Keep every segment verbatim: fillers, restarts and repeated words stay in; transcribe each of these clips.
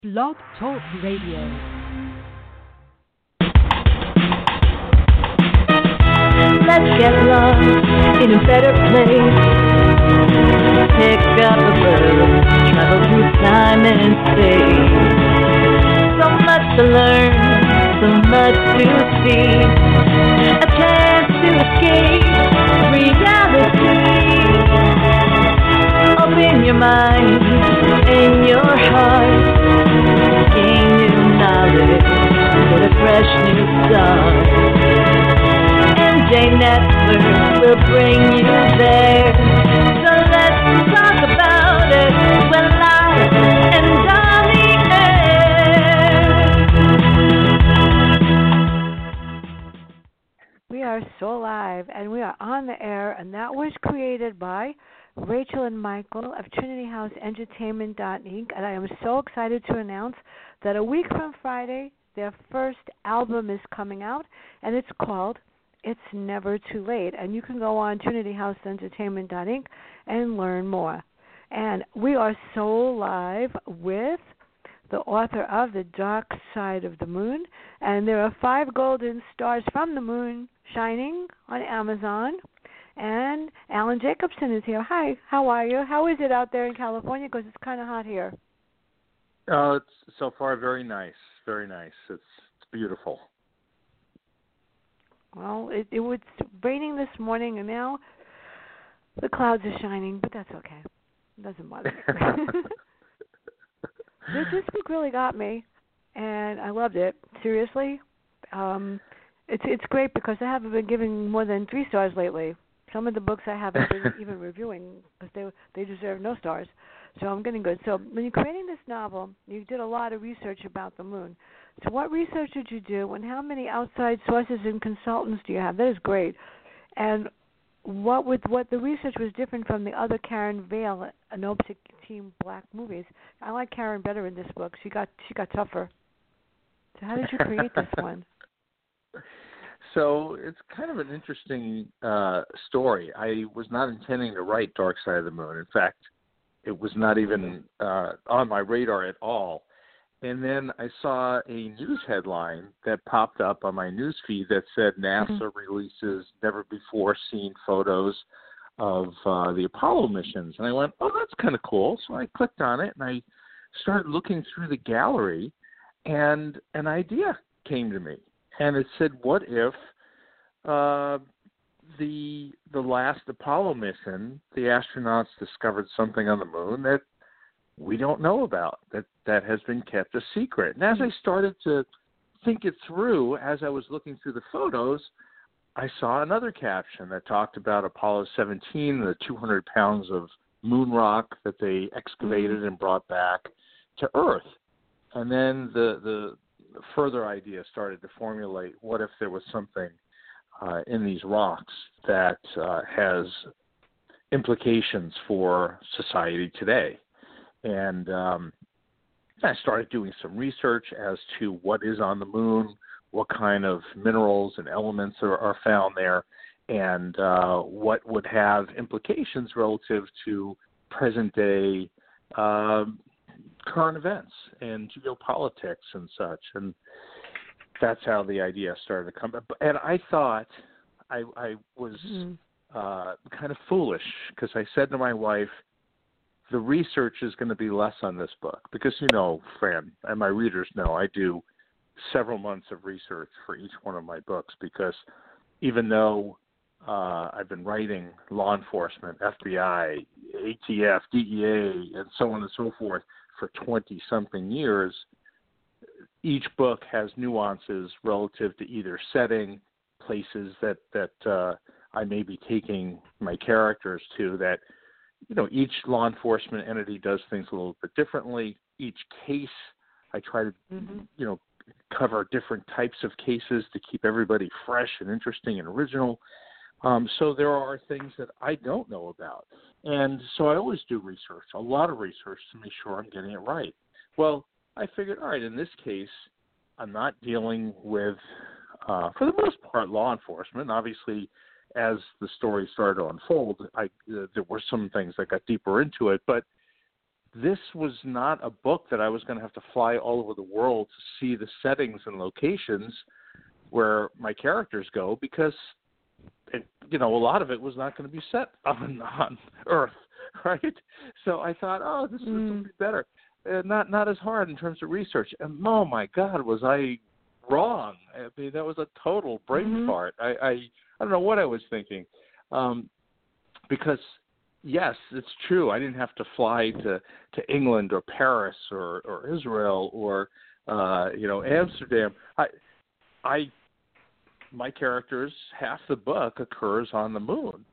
Blog Talk Radio. Let's get lost in a better place. Pick up the road, travel through time and space. So much to learn, so much to see. A chance to escape reality. Open your mind and your heart. Gain new knowledge, get a fresh new start. M J Network will bring you there. So let's talk about it. We're live and on the air. We are so live and we are on the air, and that was created by Rachel and Michael of Trinity House Entertainment Incorporated. And I am so excited to announce that a week from Friday, their first album is coming out, and it's called It's Never Too Late. And you can go on Trinity House Entertainment Incorporated and learn more. And we are so live with the author of The Dark Side of the Moon. And there are five golden stars from the moon shining on Amazon. And Alan Jacobson is here. Hi, how are you? How is it out there in California? Because it's kind of hot here. Oh, it's so far very nice, very nice. It's, it's beautiful. Well, it, it was raining this morning, and now the clouds are shining, but that's okay. It doesn't bother me. this, this book really got me, and I loved it. Seriously, um, it's it's great because I haven't been giving more than three stars lately. Some of the books I haven't been even reviewing because they they deserve no stars. So I'm getting good. So when you're creating this novel, you did a lot of research about the moon. So what research did you do, and how many outside sources and consultants do you have? That is great. And what with what the research was different from the other Karen Vale, Anopsic Team Black movies. I like Karen better in this book. She got she got tougher. So how did you create this one? So it's kind of an interesting uh, story. I was not intending to write Dark Side of the Moon. In fact, it was not even uh, on my radar at all. And then I saw a news headline that popped up on my news feed that said NASA mm-hmm. releases never-before-seen photos of uh, the Apollo missions. And I went, oh, that's kind of cool. So I clicked on it, and I started looking through the gallery, and an idea came to me. And it said, what if uh, the the last Apollo mission, the astronauts discovered something on the moon that we don't know about, that, that has been kept a secret. And as I started to think it through, as I was looking through the photos, I saw another caption that talked about Apollo seventeen, the two hundred pounds of moon rock that they excavated and brought back to Earth. And then the, the further idea started to formulate, what if there was something uh, in these rocks that uh, has implications for society today? And um, I started doing some research as to what is on the moon, what kind of minerals and elements are, are found there, and uh, what would have implications relative to present-day uh, current events and geopolitics and such. And that's how the idea started to come up. And I thought I, I was mm-hmm. uh, kind of foolish because I said to my wife, the research is going to be less on this book because, you know, Fran, and my readers know, I do several months of research for each one of my books because even though uh, I've been writing law enforcement, F B I, A T F, D E A, and so on and so forth for twenty-something years, each book has nuances relative to either setting, places that, that uh, I may be taking my characters to that, you know, each law enforcement entity does things a little bit differently. Each case, I try to, mm-hmm. you know, cover different types of cases to keep everybody fresh and interesting and original. Um, so there are things that I don't know about. And so I always do research, a lot of research to make sure I'm getting it right. Well, I figured, all right, in this case, I'm not dealing with, uh, for the most part, law enforcement. Obviously, as the story started to unfold, I, uh, there were some things that got deeper into it. But this was not a book that I was going to have to fly all over the world to see the settings and locations where my characters go, because it, you know, a lot of it was not going to be set on, on Earth, right? So I thought, oh, this, Mm. this will be better. Uh, not not as hard in terms of research. And oh my God, was I wrong? I mean, that was a total brain Mm-hmm. fart. I, I I don't know what I was thinking, um, because yes, it's true. I didn't have to fly to, to England or Paris or, or Israel or uh, you know Amsterdam. I I my characters, half the book occurs on the moon.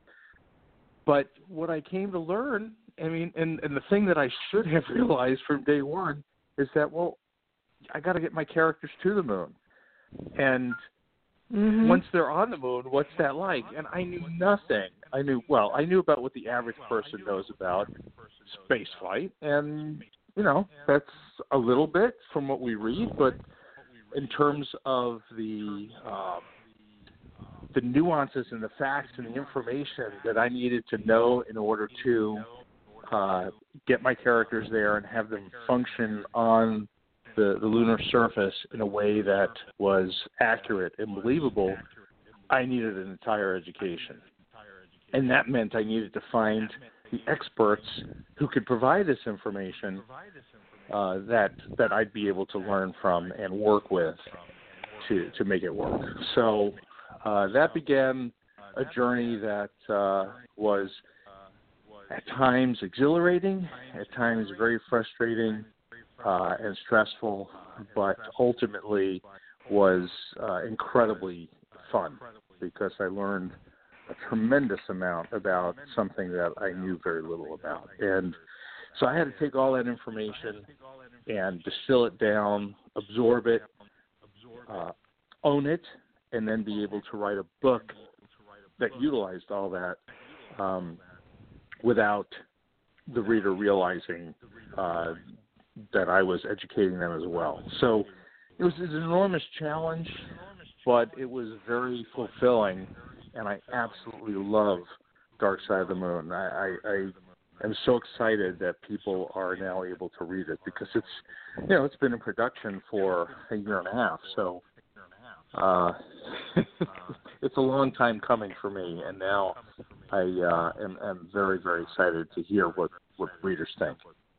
But what I came to learn, I mean, and, and the thing that I should have realized from day one is that, well, I got to get my characters to the moon. And Mm-hmm. once they're on the moon, what's that like? And I knew nothing. I knew, well, I knew about what the average person knows about space flight. And, you know, that's a little bit from what we read. But in terms of the um, the nuances and the facts and the information that I needed to know in order to uh, get my characters there and have them function on the, the lunar surface in a way that was accurate and believable, I needed an entire education. And that meant I needed to find the experts who could provide this information uh, that that I'd be able to learn from and work with to, to make it work. So uh, that began a journey that uh, was at times exhilarating, at times very frustrating uh, and stressful, but ultimately was uh, incredibly fun because I learned a tremendous amount about something that I knew very little about. And so I had to take all that information and distill it down, absorb it, uh, own it, and then be able to write a book that utilized all that um, without the reader realizing uh, that I was educating them as well. So it was an enormous challenge, but it was very fulfilling, and I absolutely love Dark Side of the Moon. I, I, I am so excited that people are now able to read it because it's, you know, it's been in production for a year and a half, so uh, it's a long time coming for me, and now I uh, am, am very, very excited to hear what, what readers think.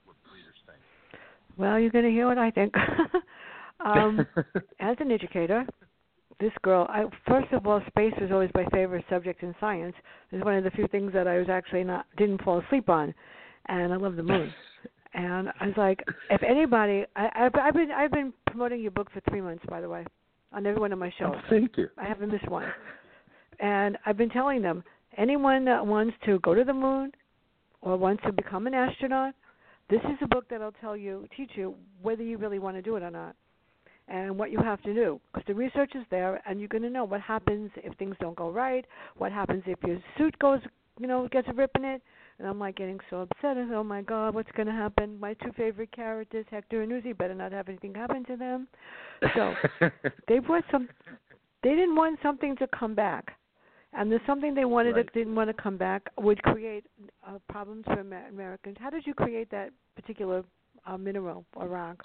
Well, you're going to hear what I think. um, as an educator, this girl, I, first of all, space was always my favorite subject in science. It's one of the few things that I was actually not didn't fall asleep on, and I love the moon. And I was like, if anybody, I, I've, I've been I've been promoting your book for three months, by the way, on every one of my shows. Oh, thank you. I haven't missed one. And I've been telling them, anyone that wants to go to the moon or wants to become an astronaut, this is a book that will tell you, teach you whether you really want to do it or not, and what you have to do. Because the research is there, and you're going to know what happens if things don't go right, what happens if your suit goes, you know, gets a rip in it. And I'm like getting so upset. I said, oh my God, what's going to happen? My two favorite characters, Hector and Uzi, better not have anything happen to them. So they brought some. They didn't want something to come back, and there's something they wanted Right. that didn't want to come back would create uh, problems for Amer- Americans. How did you create that particular uh, mineral or rock?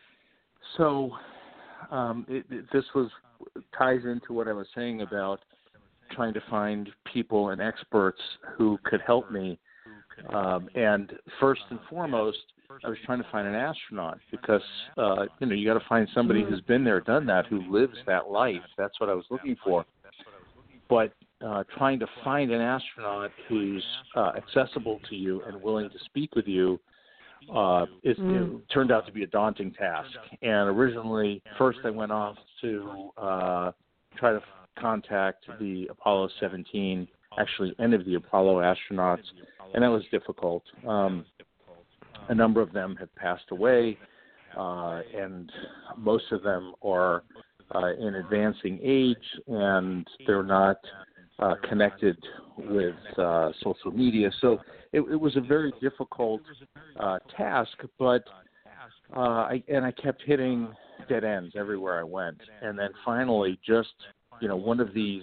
So um, it, it, this was ties into what I was saying about trying to find people and experts who could help me. Um, and first and foremost, I was trying to find an astronaut because, uh, you know, you got to find somebody who's been there, done that, who lives that life. That's what I was looking for. But uh, trying to find an astronaut who's uh, accessible to you and willing to speak with you uh, is, Mm. it turned out to be a daunting task. And originally, first I went off to uh, try to contact the Apollo seventeen, actually any of the Apollo astronauts, and that was difficult. Um, a number of them have passed away, uh, and most of them are uh, in advancing age, and they're not uh, connected with uh, social media. So it, it was a very difficult uh, task, but uh, I, and I kept hitting dead ends everywhere I went. And then finally, just, you know, one of these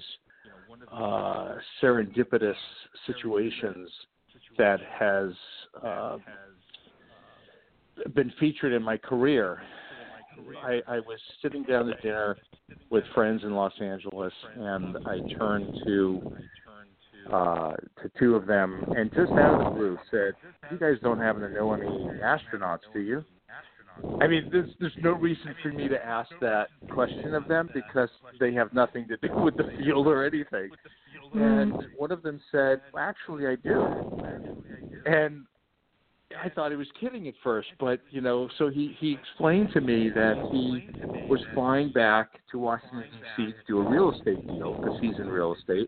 uh, serendipitous situations that has uh, been featured in my career. I, I was sitting down at dinner with friends in Los Angeles, and I turned to uh, to two of them, and just out of the blue said, "You guys don't happen to know any astronauts, do you?" I mean, there's there's no reason for me to ask that question of them because they have nothing to do with the field or anything. And one of them said, well, "Actually, I do." And I thought he was kidding at first, but, you know, so he, he explained to me that he was flying back to Washington, D C to do a real estate deal because he's in real estate.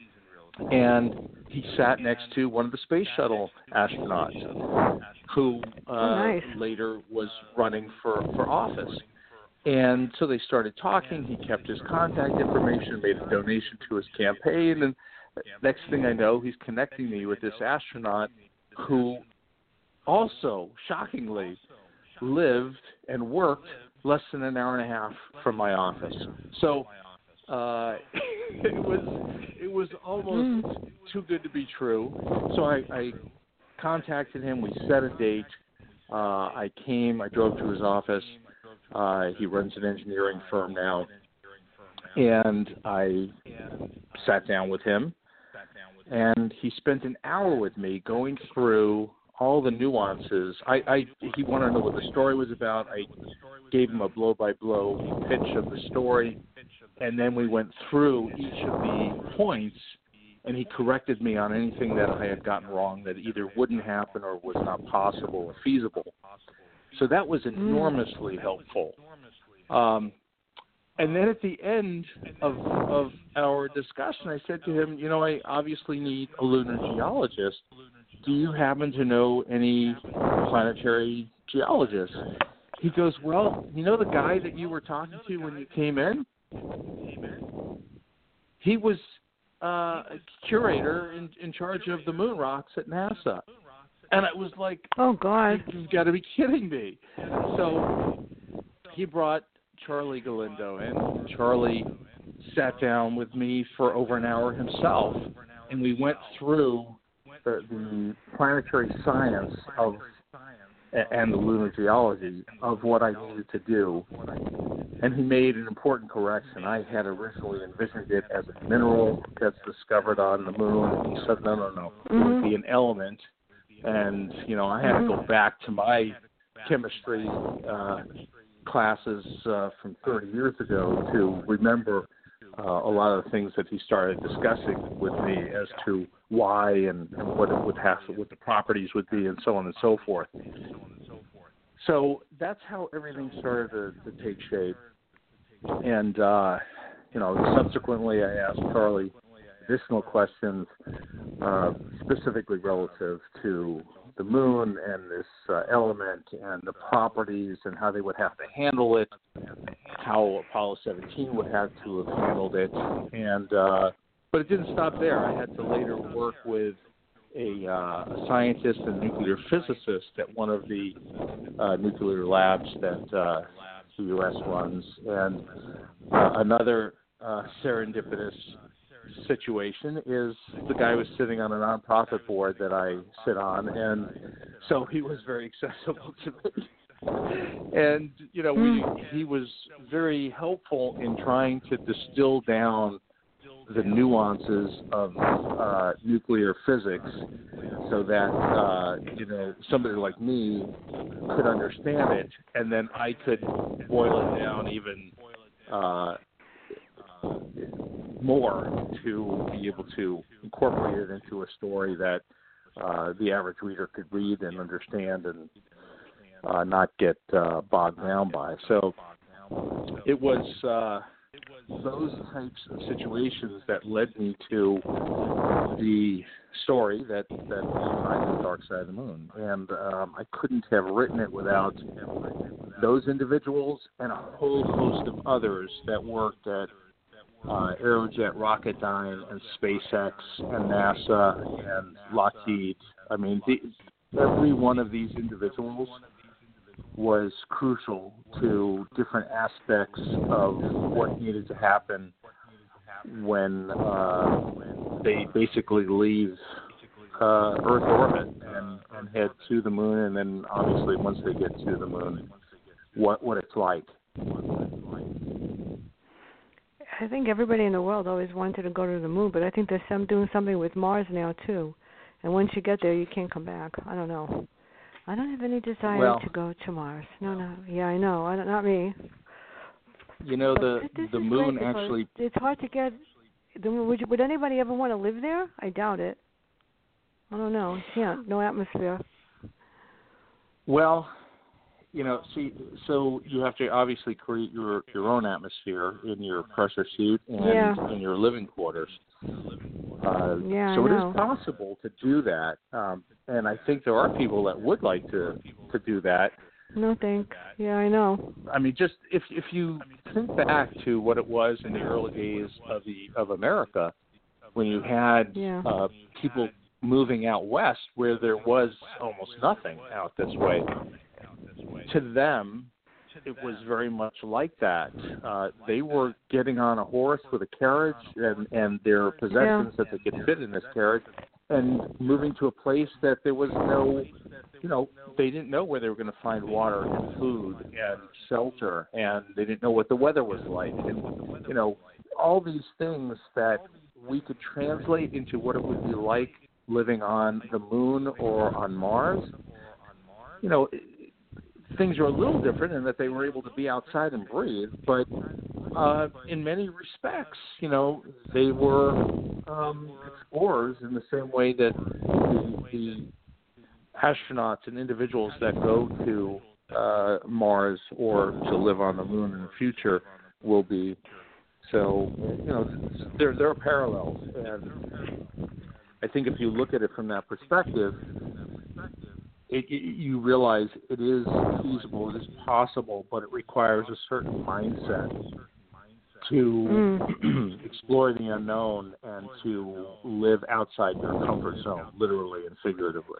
And he sat next to one of the space shuttle astronauts who uh, oh, nice. later was running for, for office. And so they started talking. He kept his contact information, made a donation to his campaign. And next thing I know, he's connecting me with this astronaut who also, shockingly, lived and worked less than an hour and a half from my office. So uh, it was it was almost mm. too good to be true. So I, I contacted him. We set a date. Uh, I came. I drove to his office. Uh, he runs an engineering firm now. And I sat down with him. And he spent an hour with me going through all the nuances. I, I he wanted to know what the story was about. I gave him a blow-by-blow pitch of the story, and then we went through each of the points, and he corrected me on anything that I had gotten wrong that either wouldn't happen or was not possible or feasible. So that was enormously helpful. Um, and then at the end of, of our discussion, I said to him, you know, I obviously need a lunar geologist. Do you happen to know any planetary geologists? He goes, well, you know the guy that you were talking to when you came in? He was uh, a curator in, in charge of the moon rocks at NASA. And I was like, oh, God. You've got to be kidding me. So he brought Charlie Galindo in. Charlie sat down with me for over an hour himself, and we went through The, the planetary science of and the lunar geology of what I needed to do. And he made an important correction. I had originally envisioned it as a mineral that's discovered on the moon. And he said, no, no, no. Mm-hmm. It would be an element. And, you know, I had to go back to my chemistry uh, classes uh, from thirty years ago to remember Uh, a lot of the things that he started discussing with me as to why and, and what it would have, what the properties would be, and so on and so forth. So that's how everything started to, to take shape. And uh, you know, subsequently, I asked Charlie additional questions, uh, specifically relative to the moon and this uh, element and the properties and how they would have to handle it, how Apollo seventeen would have to have handled it. And uh, but it didn't stop there. I had to later work with a, uh, a scientist and nuclear physicist at one of the uh, nuclear labs that uh, the U S runs. And uh, another uh, serendipitous situation is the guy was sitting on a nonprofit board that I sit on, and so he was very accessible to me. And you know, we he was very helpful in trying to distill down the nuances of uh, nuclear physics, so that uh, you know, somebody like me could understand it, and then I could boil it down even Uh, more to be able to incorporate it into a story that uh, the average reader could read and understand and uh, not get uh, bogged down by. So it was uh, those types of situations that led me to the story that that behind The Dark Side of the Moon. And um, I couldn't have written it without those individuals and a whole host of others that worked at Uh, Aerojet Rocketdyne and SpaceX and NASA and Lockheed. I mean, the, every one of these individuals was crucial to different aspects of what needed to happen when uh, they basically leave uh, Earth orbit and and head to the moon, and then obviously once they get to the moon, what what it's like. I think everybody in the world always wanted to go to the moon, but I think there's some doing something with Mars now too. And once you get there, you can't come back. I don't know. I don't have any desire well, to go to Mars. No, no. Yeah, I know. I don't, not me. You know, the This the is moon great actually. It's hard to get. Would you, would anybody ever want to live there? I doubt it. I don't know. Yeah, no atmosphere. Well, you know, see, so you have to obviously create your your own atmosphere in your pressure suit and Yeah. in your living quarters. Uh, Yeah, so I it know. is possible to do that, um, and I think there are people that would like to to do that. No thanks. Yeah, I know. I mean, just if if you think back to what it was in the early days of the of America, when you had Yeah. uh, people moving out west, where there was almost nothing out this way. To them, it was very much like that. Uh, they were getting on a horse with a carriage and, and their possessions Yeah. that they could fit in this carriage, and moving to a place that there was no, you know, they didn't know where they were going to find water and food and shelter, and they didn't know what the weather was like, and you know, all these things that we could translate into what it would be like living on the moon or on Mars. You know, things are a little different in that they were able to be outside and breathe, but uh, in many respects, you know, they were um, explorers in the same way that the, the astronauts and individuals that go to uh, Mars or to live on the moon in the future will be. So, you know, there there are parallels, and I think if you look at it from that perspective, It, it, you realize it is feasible, it is possible, but it requires a certain mindset to Mm. explore the unknown and to live outside your comfort zone, literally and figuratively.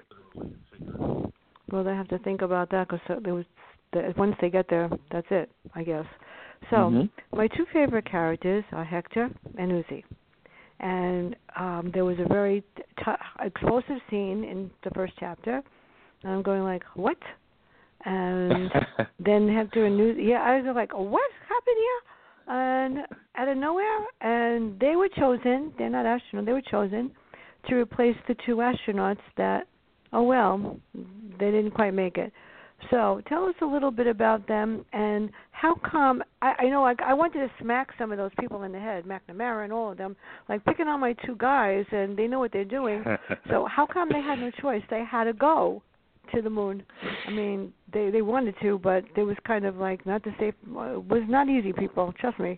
Well, they have to think about that because there was the, once they get there, that's it, I guess. So Mm-hmm. my two favorite characters are Hector and Uzi. And um, there was a very t- explosive scene in the first chapter. And I'm going like, what? And then Hector and Uzi, yeah, I was like, what happened here? And out of nowhere, and they were chosen, they're not astronauts, they were chosen to replace the two astronauts that, oh well, they didn't quite make it. So tell us a little bit about them and how come, I, I know I, I wanted to smack some of those people in the head, McNamara and all of them, like picking on my two guys, and they know what they're doing. So how come they had no choice? They had to go to the moon. I mean, they they wanted to, but it was kind of like not the safe, it was not easy, people, trust me.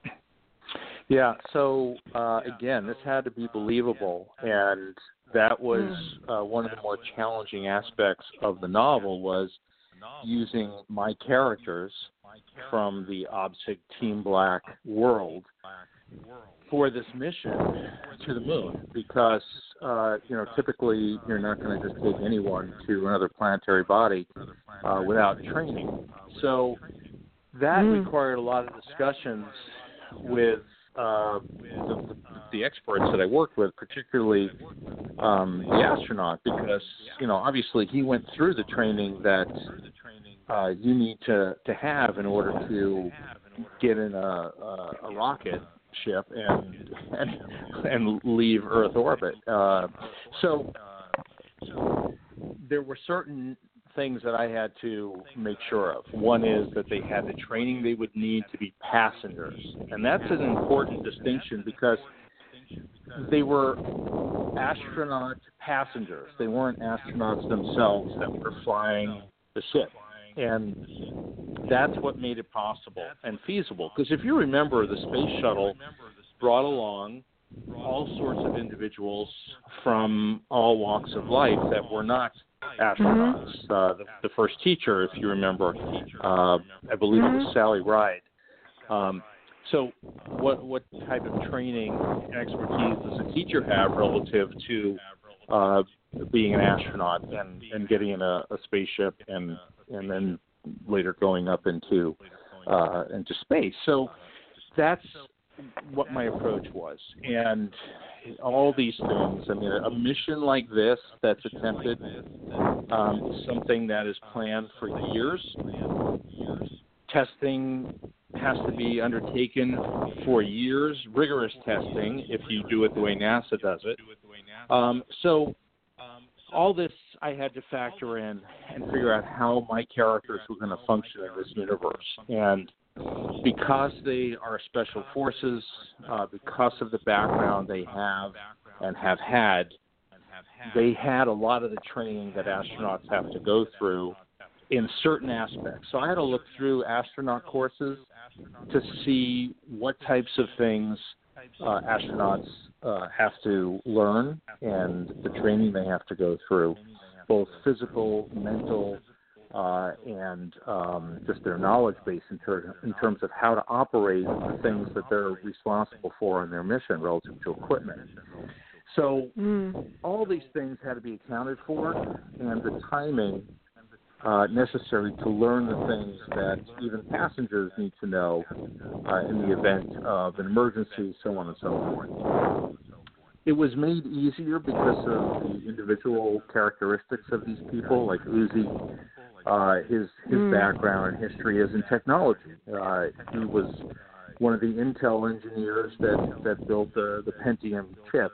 Yeah, so uh, again, this had to be believable, and that was uh, one of the more challenging aspects of the novel was using my characters from the OBSEC Team Black world for this mission to the moon, because uh, you know typically you're not going to just take anyone to another planetary body uh, without training. So that Mm. required a lot of discussions with uh, the, the experts that I worked with, particularly um, the astronaut, because you know obviously he went through the training that uh, you need to, to have in order to get in a, a, a rocket ship and and, and leave Earth orbit. Uh, so there were certain things that I had to make sure of. One is that they had the training they would need to be passengers, and that's an important distinction because they were astronaut passengers. They weren't astronauts themselves that were flying the ship. And that's what made it possible and feasible. Because if you remember, the space shuttle brought along all sorts of individuals from all walks of life that were not astronauts. Mm-hmm. Uh, the, the first teacher, if you remember, uh, I believe mm-hmm. it was Sally Ride. Um, so what what type of training and expertise does a teacher have relative to uh, being an astronaut and, and getting in a, a spaceship and and then later going up into uh, into space? So that's what my approach was. And all these things, I mean, a mission like this that's attempted um, is something that is planned for years. Testing has to be undertaken for years, rigorous testing, if you do it the way NASA does it. Um, so all this I had to factor in and figure out how my characters were going to function in this universe. And because they are special forces, uh, because of the background they have and have had, they had a lot of the training that astronauts have to go through in certain aspects. So I had to look through astronaut courses to see what types of things uh, astronauts uh, have to learn and the training they have to go through, both physical, mental, uh, and um, just their knowledge base in, ter- in terms of how to operate the things that they're responsible for in their mission relative to equipment. So mm. all these things had to be accounted for, and the timing uh, necessary to learn the things that even passengers need to know uh, in the event of an emergency, so on and so forth. It was made easier because of the individual characteristics of these people, like Uzi. Uh, his his mm. background and history is in technology. Uh, he was one of the Intel engineers that, that built the, the Pentium chip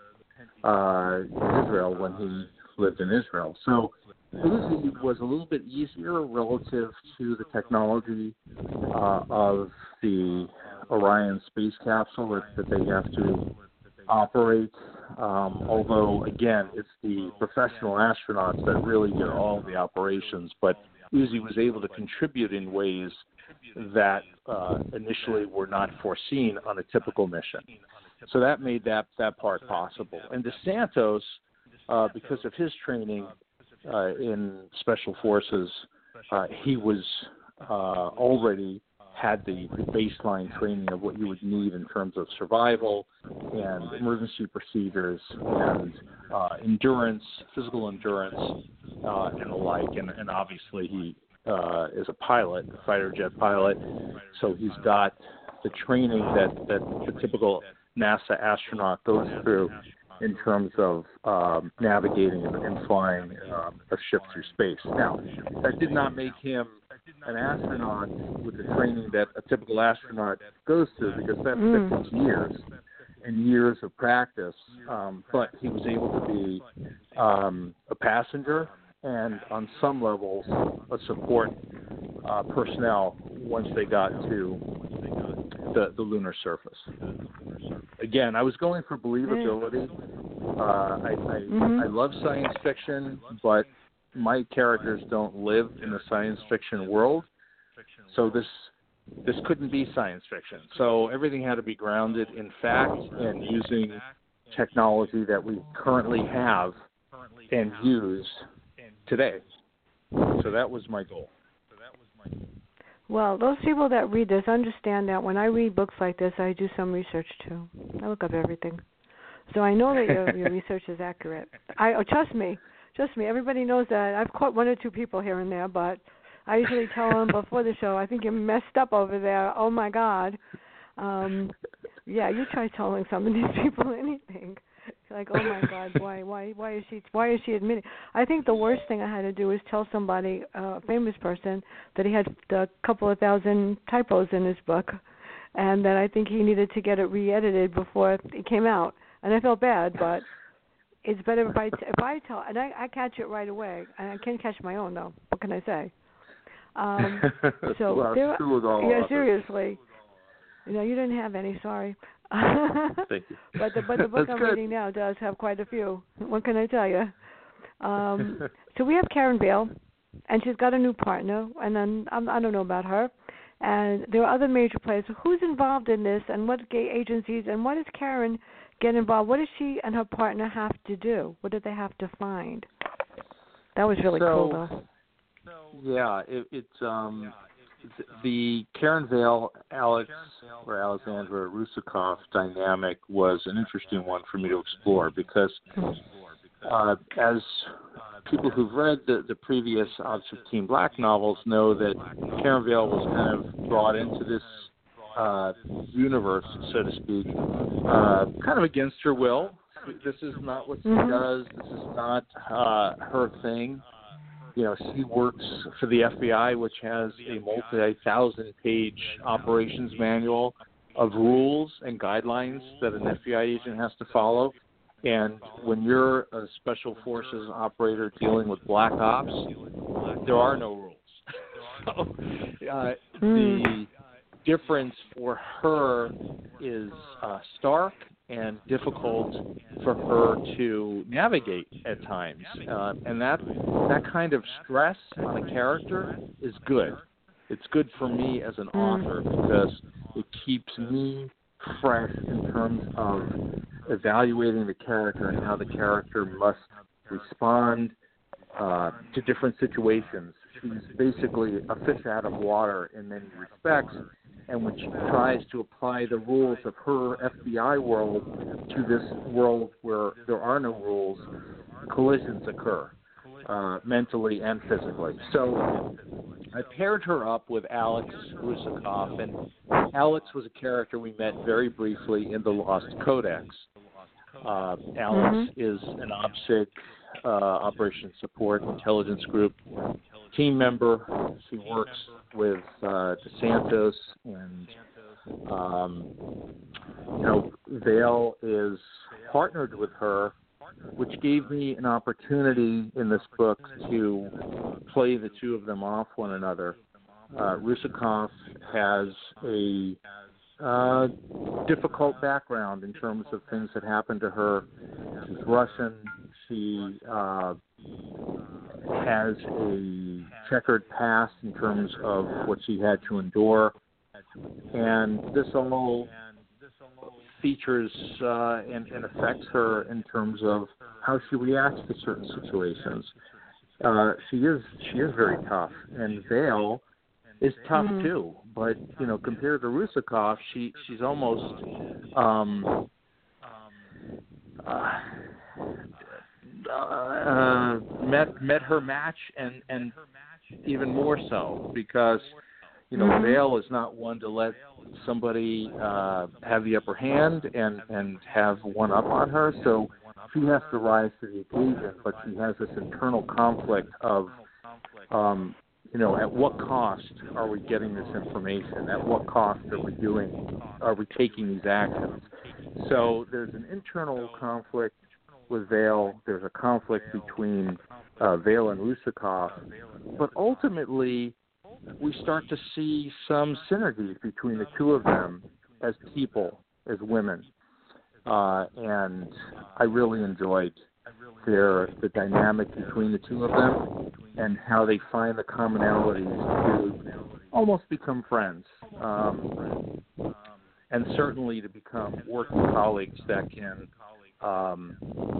uh, in Israel when he lived in Israel. So Uzi was a little bit easier relative to the technology uh, of the Orion space capsule that, that they have to operate. Um, although, again, it's the professional astronauts that really do all the operations. But Uzi was able to contribute in ways that uh, initially were not foreseen on a typical mission. So that made that, that part possible. And DeSantos, uh, because of his training uh, in Special Forces, uh, he was uh, already had the, the baseline training of what you would need in terms of survival and emergency procedures and uh, endurance, physical endurance, uh, and the like. And, and obviously he uh, is a pilot, a fighter jet pilot, so he's got the training that, that the typical NASA astronaut goes through in terms of um, navigating and, and flying um, a ship through space. Now, that did not make him an astronaut with the training that a typical astronaut goes through, because that's mm. fifty years and years of practice. Um, but he was able to be um, a passenger and, on some levels, a support uh, personnel once they got to the, the lunar surface. Again, I was going for believability. Uh, I, I, mm-hmm. I love science fiction, but my characters don't live in the science fiction world, so this this couldn't be science fiction. So everything had to be grounded in fact and using technology that we currently have and use today. So that was my goal. Well, those people that read this understand that when I read books like this, I do some research too. I look up everything. So I know that your, your research is accurate. I oh, trust me. Trust me, everybody knows that. I've caught one or two people here and there, but I usually tell them before the show, I think you're messed up over there. Oh, my God. Um, yeah, you try telling some of these people anything. Like, oh, my God, why why, why is she why is she admitting? I think the worst thing I had to do is tell somebody, uh, a famous person, that he had a couple of thousand typos in his book, and that I think he needed to get it re-edited before it came out. And I felt bad, but it's better if I, t- if I tell, and I, I catch it right away. And I can't catch my own, though. What can I say? Um, so well, there, yeah, authors. seriously. You know, you didn't have any. Sorry. Thank you. But the but the book That's I'm good. reading now does have quite a few. What can I tell you? Um, so we have Karen Vale, and she's got a new partner, and then um, I don't know about her. And there are other major players. Who's involved in this, and what gay agencies, and what does Karen get involved? What does she and her partner have to do? What do they have to find? That was really so, cool, though. Yeah, it, it's um, the Karen Vale, Alex or Alexandra Rusakov dynamic was an interesting one for me to explore because, uh, as people who've read the, the previous Odds of Team Black novels know, that Karen Vale was kind of brought into this uh, universe, so to speak, uh, kind of against her will. This is not what she Mm-hmm. does. This is not uh, her thing. You know, she works for the F B I, which has a multi-thousand page operations manual of rules and guidelines that an F B I agent has to follow. And when you're a special forces operator dealing with black ops, there are no rules. so uh, mm. the difference for her is uh, stark and difficult for her to navigate at times. Uh, and that that kind of stress on a character is good. It's good for me as an Mm. author because it keeps me fresh in terms of evaluating the character and how the character must respond uh, to different situations. She's basically a fish out of water in many respects, and when she tries to apply the rules of her F B I world to this world where there are no rules, collisions occur, uh, mentally and physically. So I paired her up with Alex Rusakov, and Alex was a character we met very briefly in the Lost Codex. Uh, Alex Mhm. is an OPSIC, uh, Operation Support Intelligence Group team member. She works with uh, DeSantos, and um, you know, Vale is partnered with her, which gave me an opportunity in this book to play the two of them off one another. Uh, Rusakov has a uh, difficult background in terms of things that happened to her. She's Russian. She uh, has a checkered past in terms of what she had to endure. And this all features uh, and, and affects her in terms of how she reacts to certain situations. Uh, she is she is very tough, and Vale is tough Mhm. too. But you know, compared to Rusakov, she she's almost um, uh, uh, met met her match, and and even more so because you know Mhm. Vale is not one to let somebody uh, have the upper hand and and have one up on her. So she has to rise to the occasion, but she has this internal conflict of, um, you know, at what cost are we getting this information? At what cost are we doing, are we taking these actions? So there's an internal conflict with Vale. There's a conflict between uh, Vale and Rusakov. But ultimately, we start to see some synergies between the two of them as people, as women. Uh, and I really enjoyed their the dynamic between the two of them and how they find the commonalities to almost become friends, um, and certainly to become working colleagues that can um,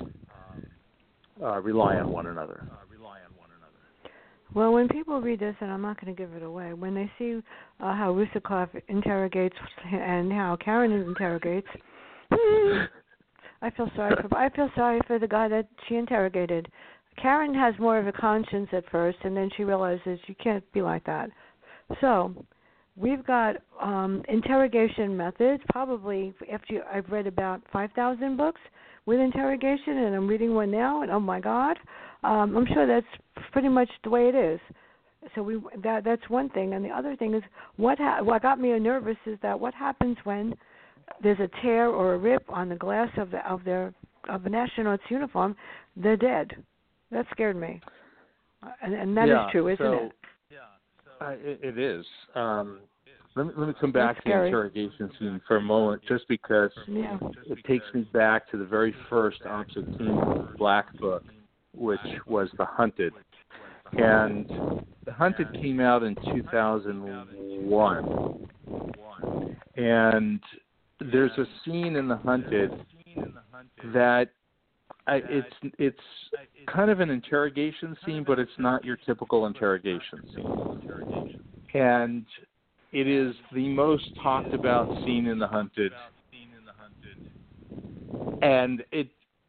uh, rely on one another. Well, when people read this, and I'm not going to give it away, when they see uh, how Rusakov interrogates and how Karen interrogates, I feel sorry for I feel sorry for the guy that she interrogated. Karen has more of a conscience at first, and then she realizes you can't be like that. So we've got um, interrogation methods. Probably after you, I've read about five thousand books with interrogation, and I'm reading one now, and oh my God, um, I'm sure that's pretty much the way it is. So we that that's one thing, and the other thing is what ha- what got me nervous is that what happens when there's a tear or a rip on the glass of the of their of an astronaut's uniform, they're dead. That scared me, and, and that yeah, is true, isn't so, it? Uh, it, it is. Um, let me let me come back That's to the scary. interrogation scene for a moment, just because Yeah. it takes me back to the very first OPSIC Team Black book, which was The Hunted. And The Hunted came out in two thousand one. And there's a scene in The Hunted that I, it's it's kind of an interrogation scene, but it's not your typical interrogation scene. And it is the most talked about scene in The Hunted. And it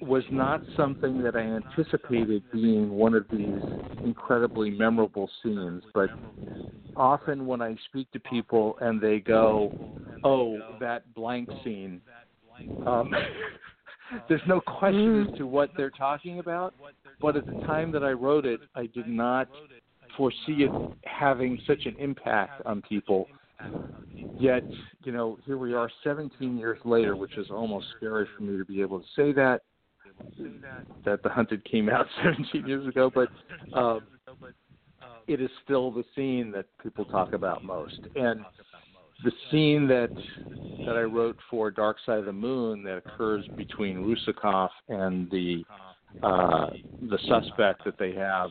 was not something that I anticipated being one of these incredibly memorable scenes, but often when I speak to people and they go, oh, that blank scene, um, there's no question as to what they're talking about, but at the time that I wrote it, I did not foresee it having such an impact on people. Yet, you know, here we are seventeen years later, which is almost scary for me to be able to say that, that The Hunted came out seventeen years ago, but um, it is still the scene that people talk about most. And the scene that that I wrote for Dark Side of the Moon that occurs between Rusakov and the uh, the suspect that they have,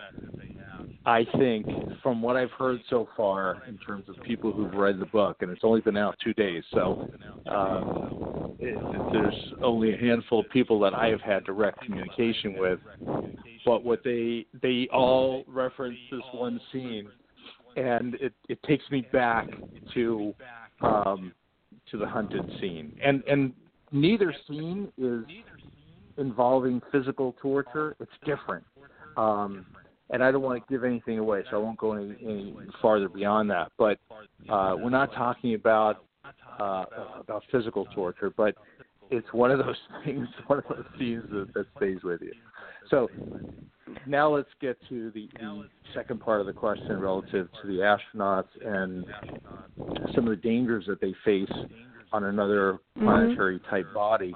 I think, from what I've heard so far in terms of people who've read the book, and it's only been out two days, so uh, it, there's only a handful of people that I have had direct communication with, but what they they all reference this one scene, and it, it takes me back to um, to the Hunted scene, and and neither scene is involving physical torture. It's different. Um, and I don't want to give anything away, so I won't go any, any farther beyond that. But uh, we're not talking about uh, about physical torture, but it's one of those things, one of those scenes that, that stays with you. So now let's get to the, the second part of the question relative to the astronauts and some of the dangers that they face on another planetary type body.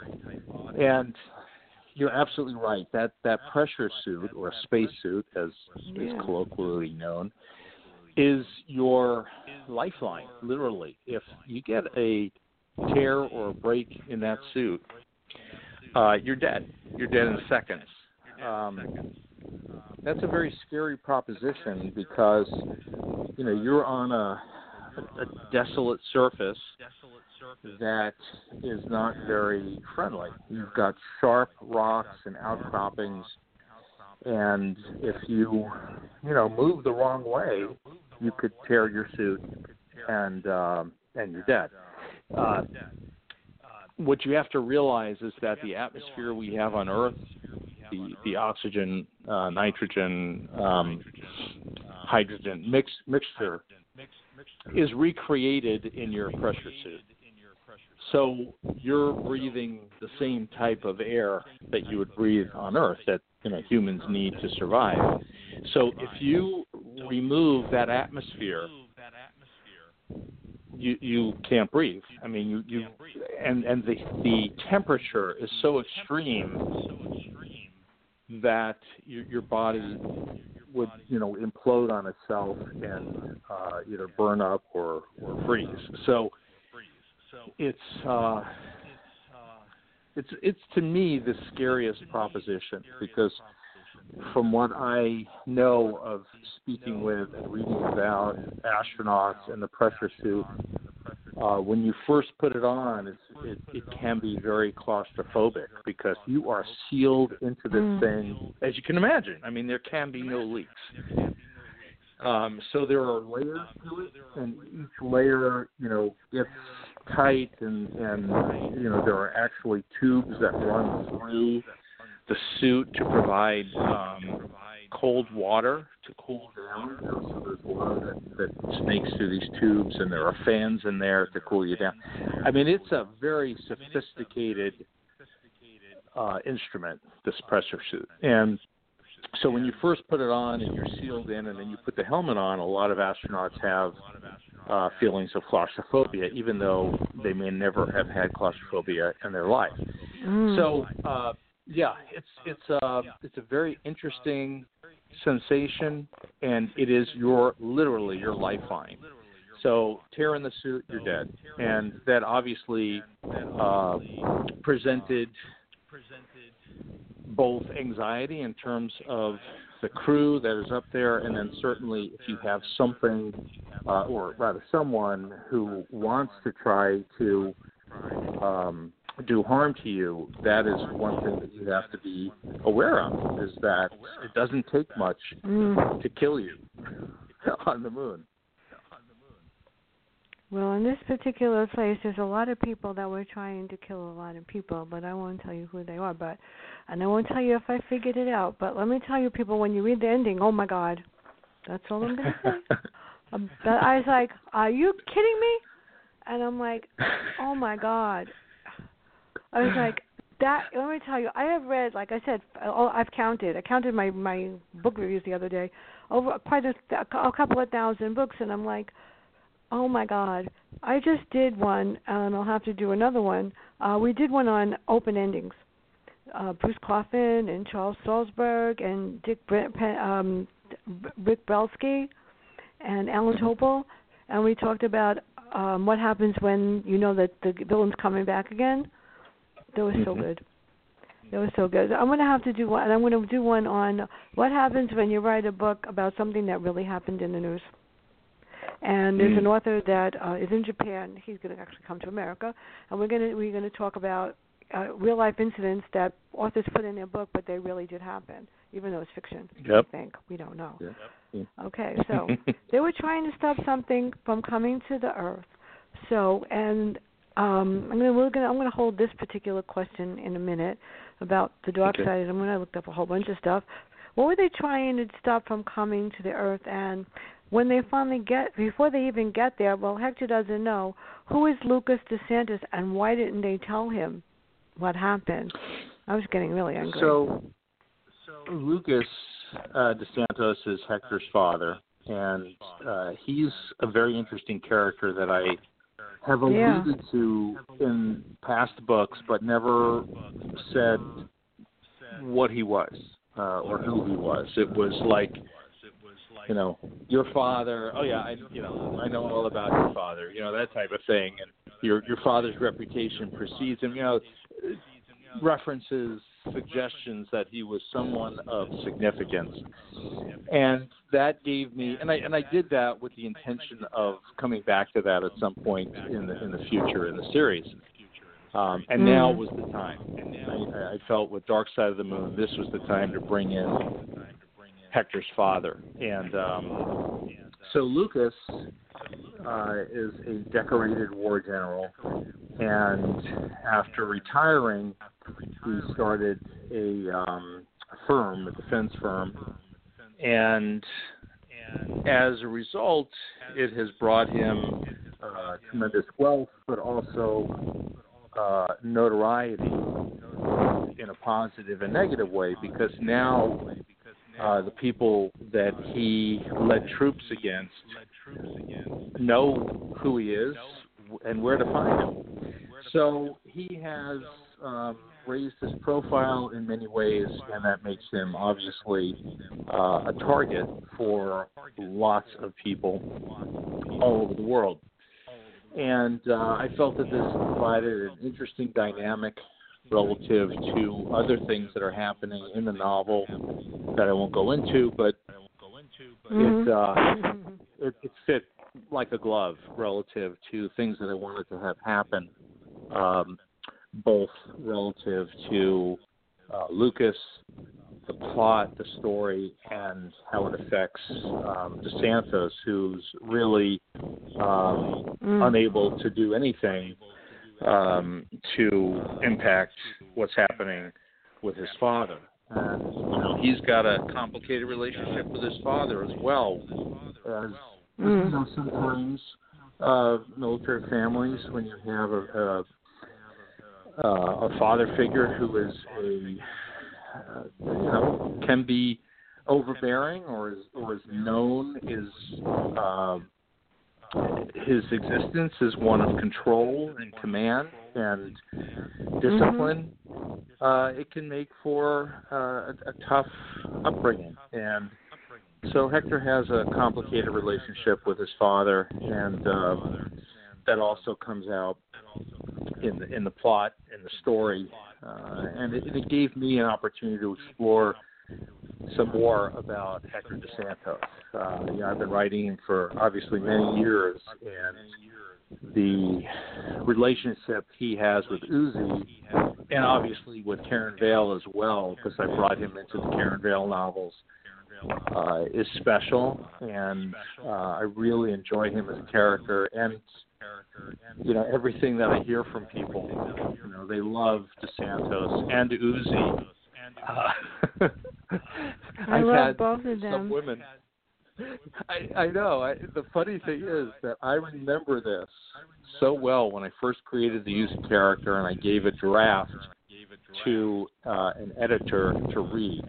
And you're absolutely right. That that pressure suit, or a space suit, as is colloquially known, is your lifeline, literally. If you get a tear or a break in that suit, uh, you're dead. You're dead in seconds. Um, that's a very scary proposition because, you know, you're on a, a desolate surface that is not very friendly. You've got sharp rocks and outcroppings, and if you, you know, move the wrong way, you could tear your suit, and um, and you're dead. Uh, what you have to realize is that the atmosphere we have on Earth, the the oxygen, uh, nitrogen, um, hydrogen mix, mixture, is recreated in your pressure suit. So you're breathing the same type of air that you would breathe on Earth that, you know, humans need to survive. So if you remove that atmosphere, you you can't breathe. I mean, you, you and and the the temperature is so extreme that your your body would, you know, implode on itself and uh, either burn up or, or freeze. So it's uh, it's it's to me the scariest proposition, because from what I know of speaking with and reading about astronauts and the pressure suit, uh, when you first put it on, it's, it, it can be very claustrophobic because you are sealed into this mm. thing, as you can imagine. I mean, there can be no leaks. Um, so there are layers to it, and each layer, you know, gets tight, and, and you know, there are actually tubes that run through the suit to provide um, cold water to cool down. So there's water that, that snakes through these tubes, and there are fans in there to cool you down. I mean, it's a very sophisticated uh, instrument, this pressure suit. And so when you first put it on and you're sealed in, and then you put the helmet on, a lot of astronauts have uh, feelings of claustrophobia, even though they may never have had claustrophobia in their life. Mm. So, uh, yeah, it's it's uh, it's a very interesting sensation, and it is your literally your lifeline. So tear in the suit, you're dead, and that obviously uh, presented both anxiety in terms of the crew that is up there, and then certainly if you have something, uh, or rather someone who wants to try to um, do harm to you, that is one thing that you have to be aware of, is that it doesn't take much mm. to kill you on the moon. Well, in this particular place, there's a lot of people that were trying to kill a lot of people, but I won't tell you who they are. But, and I won't tell you if I figured it out. But let me tell you, people, when you read the ending, oh my God, that's all I'm going to say. um, but I was like, are you kidding me? And I'm like, oh my God. I was like, that. Let me tell you, I have read, like I said, oh, I've counted. I counted my my book reviews the other day, over quite a, a couple of thousand books, and I'm like, oh my God! I just did one, and I'll have to do another one. Uh, we did one on open endings. Uh, Bruce Coffin and Charles Salzberg and Dick Bre- um, Rick Belsky and Alan Topol, and we talked about um, what happens when you know that the villain's coming back again. That was so good. That was so good. I'm going to have to do one, and I'm going to do one on what happens when you write a book about something that really happened in the news. And there's mm. an author that uh, is in Japan. He's going to actually come to America, and we're going to we're going to talk about uh, real life incidents that authors put in their book, but they really did happen, even though it's fiction. Yep. I think we don't know. Yep. Okay, so they were trying to stop something from coming to the earth. So and. Um, I'm going to we're going I'm going to hold this particular question in a minute about the dark okay. side. I'm going to look up a whole bunch of stuff. What were they trying to stop from coming to the earth? And when they finally get, before they even get there, well, Hector doesn't know who is Lucas DeSantis, and why didn't they tell him what happened? I was getting really angry. So, so Lucas uh, DeSantis is Hector's father, and uh, he's a very interesting character that I have alluded yeah. to in past books, but never said what he was uh, or who he was. It was like, you know, your father. Oh yeah, I you know I know all about your father. You know, that type of thing. And your your father's reputation precedes him. You know, references, suggestions that he was someone of significance, and that gave me, and I and I did that with the intention of coming back to that at some point in the in the future in the series. Um, and mm. now was the time. I, I felt with Dark Side of the Moon, this was the time to bring in Hector's father, and um, so Lucas uh, is a decorated war general, and after retiring, he started a, um, a firm, a defense firm, and as a result, it has brought him uh, tremendous wealth, but also uh, notoriety in a positive and negative way, because now uh, the people that he led troops against know who he is and where to find him. So he has um, raised his profile in many ways, and that makes him obviously uh, a target for lots of people all over the world. And uh, I felt that this provided an interesting dynamic relative to other things that are happening in the novel that I won't go into, but mm-hmm. it, uh, it it fit like a glove relative to things that I wanted to have happen, um, both relative to uh, Lucas, the plot, the story, and how it affects um, DeSantis, who's really um, mm. unable to do anything um, to impact what's happening with his father. And, you know, he's got a complicated relationship with his father as well. As, mm. you know, sometimes uh, military families, when you have a, a, a father figure who is a Uh, you know, can be overbearing, or is or is known is uh, his existence is one of control and command and discipline. Mm-hmm. Uh, it can make for uh, a, a tough upbringing, and so Hector has a complicated relationship with his father, and uh, that also comes out in the in the plot, in the story. Uh, and it, it gave me an opportunity to explore some more about Hector DeSantis. Uh, you know, I've been writing him for obviously many years, and the relationship he has with Uzi, and obviously with Karen Vale as well, because I brought him into the Karen Vale novels, uh, is special, and uh, I really enjoy him as a character. And you know, everything that I hear from people, you know, they love DeSantos and Uzi. Uh, I I've love had both of some them. women. I, I know. I, the funny thing is that I remember this so well when I first created the Uzi character and I gave a draft to uh, an editor to read.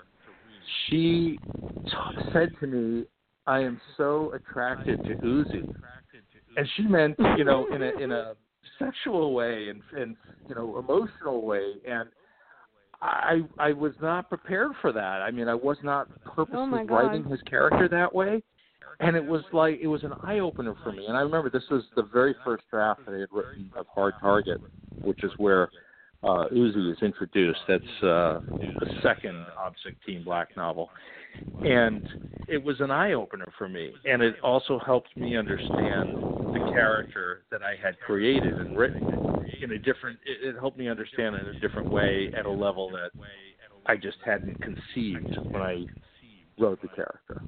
She t- said to me, "I am so attracted to Uzi," and she meant, you know, in a in a sexual way and and you know emotional way, and I I was not prepared for that. I mean, I was not purposely Oh my God. writing his character that way, and it was like it was an eye opener for me. And I remember this was the very first draft that I had written of Hard Target, which is where uh, Uzi is introduced. That's uh, the second Obsec Team Black novel, and it was an eye opener for me. And it also helped me understand the character that I had created and written in a different. It, it helped me understand it in a different way at a level that I just hadn't conceived when I wrote the character.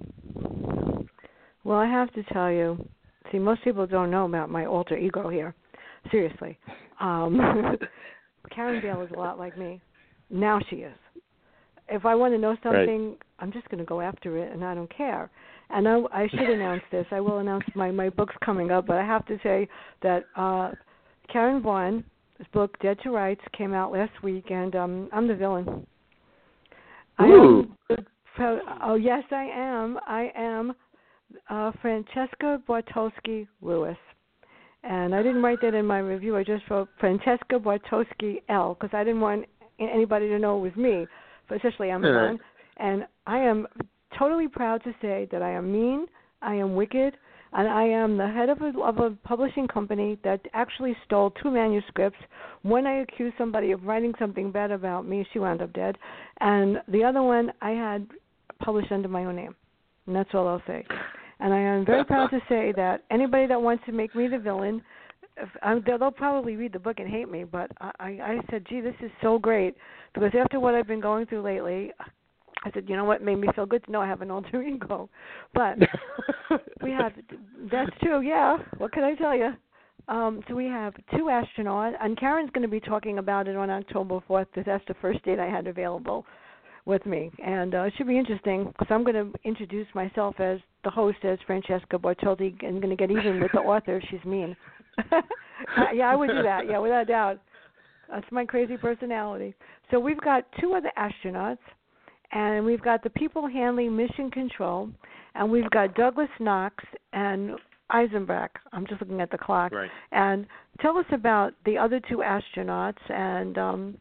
Well, I have to tell you, see, most people don't know about my alter ego here. Seriously. Um, Karen Bale is a lot like me. Now she is. If I want to know something, right. I'm just going to go after it, and I don't care. And I, I should announce this. I will announce my, my book's coming up, but I have to say that uh, Karen Vaughan's book, Dead to Rights, came out last week, and um, I'm the villain. I am the, oh, yes, I am. I am uh, Francesca Bartowski Lewis. And I didn't write that in my review. I just wrote Francesca Bartowski L, because I didn't want anybody to know it was me, but especially Amazon. Yeah. And I am totally proud to say that I am mean, I am wicked, and I am the head of a, of a publishing company that actually stole two manuscripts. One, I accused somebody of writing something bad about me. She wound up dead. And the other one, I had published under my own name. And that's all I'll say. And I am very proud to say that anybody that wants to make me the villain, if, um, they'll probably read the book and hate me, but I, I said, gee, this is so great, because after what I've been going through lately, I said, you know what, made me feel good to know I have an alter ego. But we have, that's true, yeah, what can I tell you? Um, so we have two astronauts, and Karen's going to be talking about it on October fourth, because that's the first date I had available with me. And uh, it should be interesting, because I'm going to introduce myself as the host as Francesca Bartoldi, and going to get even with the author. She's mean. uh, yeah, I would do that, yeah, without a doubt. That's my crazy personality. So we've got two other astronauts, and we've got the people handling mission control, and we've got Douglas Knox and Eisenbach. I'm just looking at the clock. Right. And tell us about the other two astronauts. And um,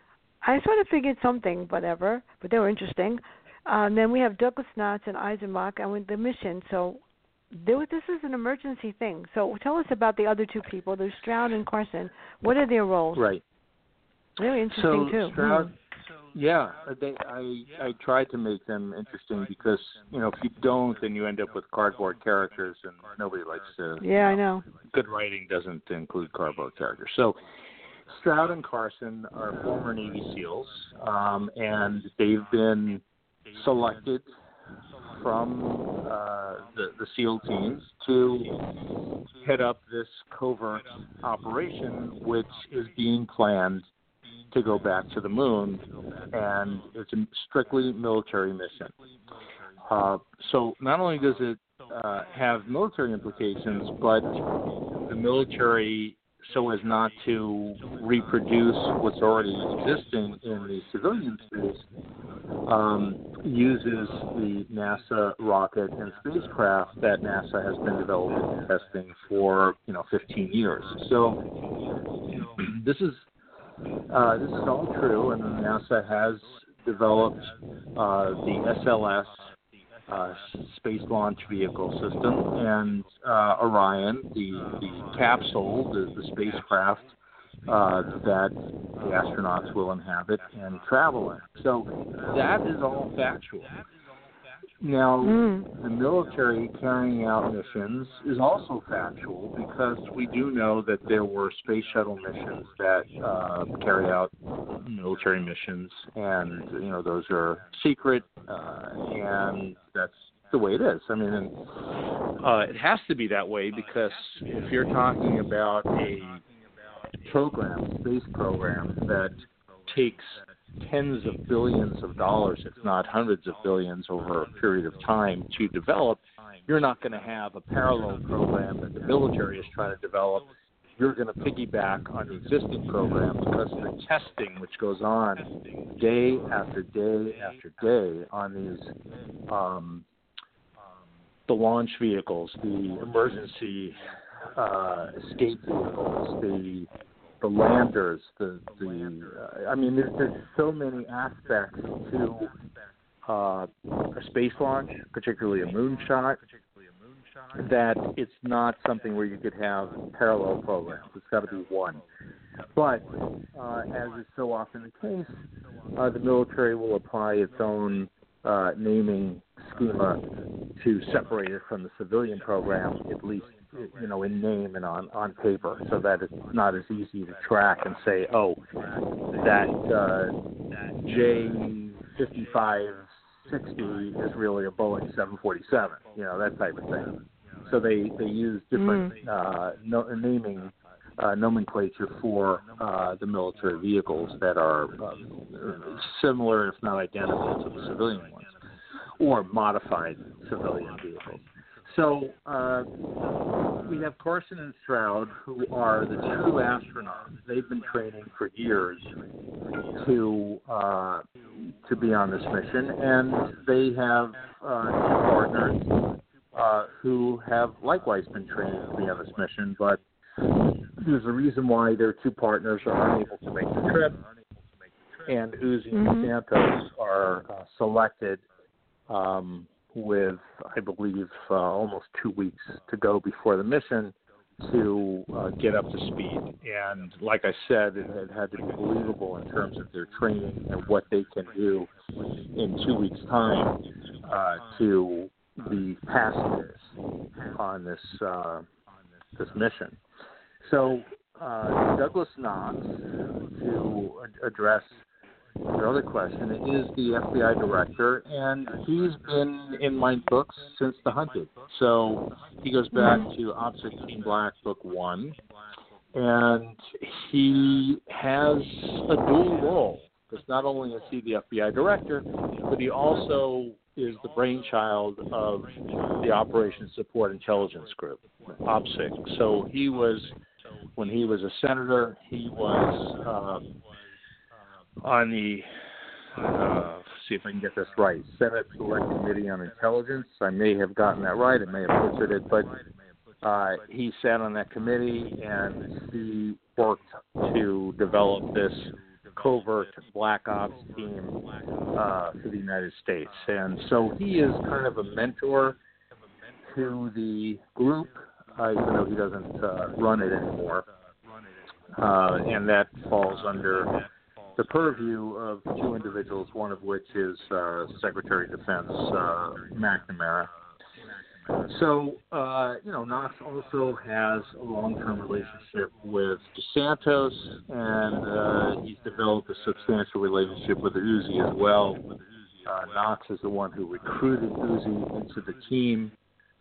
I sort of figured something, whatever, but they were interesting. Um, then we have Douglas Knox and Eisenbach, and with the mission. So there, this is an emergency thing. So tell us about the other two people. There's Stroud and Carson. What are their roles? Right. Very interesting, so too. Stroud, hmm. Yeah, they, I I tried to make them interesting because, you know, if you don't, then you end up with cardboard characters, and nobody likes to. Yeah, I know. Good writing doesn't include cardboard characters. So Stroud and Carson are former Navy SEALs, um, and they've been selected from uh, the, the SEAL teams to head up this covert operation, which is being planned to go back to the moon, and it's a strictly military mission. Uh, so not only does it uh, have military implications, but the military, so as not to reproduce what's already existing in the civilian space, um, uses the NASA rocket and spacecraft that NASA has been developing and testing for, you know, fifteen years. So this is Uh, this is all true, and NASA has developed uh, the S L S uh, Space Launch Vehicle System, and uh, Orion, the, the capsule, the, the spacecraft uh, that the astronauts will inhabit and travel in. So that is all factual. Now, mm. the military carrying out missions is also factual because we do know that there were space shuttle missions that uh, carry out military missions, and you know those are secret, uh, and that's the way it is. I mean, and, uh, it has to be that way because if you're talking about a program, space program that takes tens of billions of dollars, if not hundreds of billions over a period of time to develop, you're not going to have a parallel program that the military is trying to develop. You're going to piggyback on the existing program because of the testing which goes on day after day after day on these um, the launch vehicles, the emergency uh, escape vehicles, the the landers, the the. Uh, I mean, there's, there's so many aspects to uh, a space launch, particularly a moonshot, that it's not something where you could have parallel programs. It's got to be one. But uh, as is so often the case, uh, the military will apply its own uh, naming schema to separate it from the civilian program, at least, you know, in name and on, on paper, so that it's not as easy to track and say, oh, that uh, J fifty-five sixty is really a Boeing seven forty-seven, you know, that type of thing. So they, they use different mm. uh, no, naming uh, nomenclature for uh, the military vehicles that are uh, similar, if not identical, to the civilian ones, or modified civilian vehicles. So uh, we have Carson and Stroud, who are the true astronauts. They've been training for years to uh, to be on this mission, and they have uh, two partners uh, who have likewise been training to be on this mission, but there's a reason why their two partners are unable to make the trip, and Uzi mm-hmm. and Santos are uh, selected um, with, I believe, uh, almost two weeks to go before the mission to uh, get up to speed. And like I said, it, it had to be believable in terms of their training and what they can do in two weeks' time uh, to be passengers on this uh, this mission. So uh, Douglas Knox, to address your other question, is the F B I director, and he's been in my books since The Hunted. So he goes back to OPSEC Team Black, Book One, and he has a dual role, because not only is he the F B I director, but he also is the brainchild of the Operations Support Intelligence Group, OPSEC. So he was, when he was a senator, he was um, on the, uh, see if I can get this right, Senate Select Committee on Intelligence. I may have gotten that right. I may have butchered it, but uh, he sat on that committee and he worked to develop this covert black ops team uh, for the United States. And so he is kind of a mentor to the group, uh, even though he doesn't uh, run it anymore. Uh, and that falls under the purview of two individuals, one of which is uh, Secretary of Defense uh, McNamara. So, uh, you know, Knox also has a long-term relationship with DeSantos, and uh, he's developed a substantial relationship with Uzi as well. Uh, Knox is the one who recruited Uzi into the team,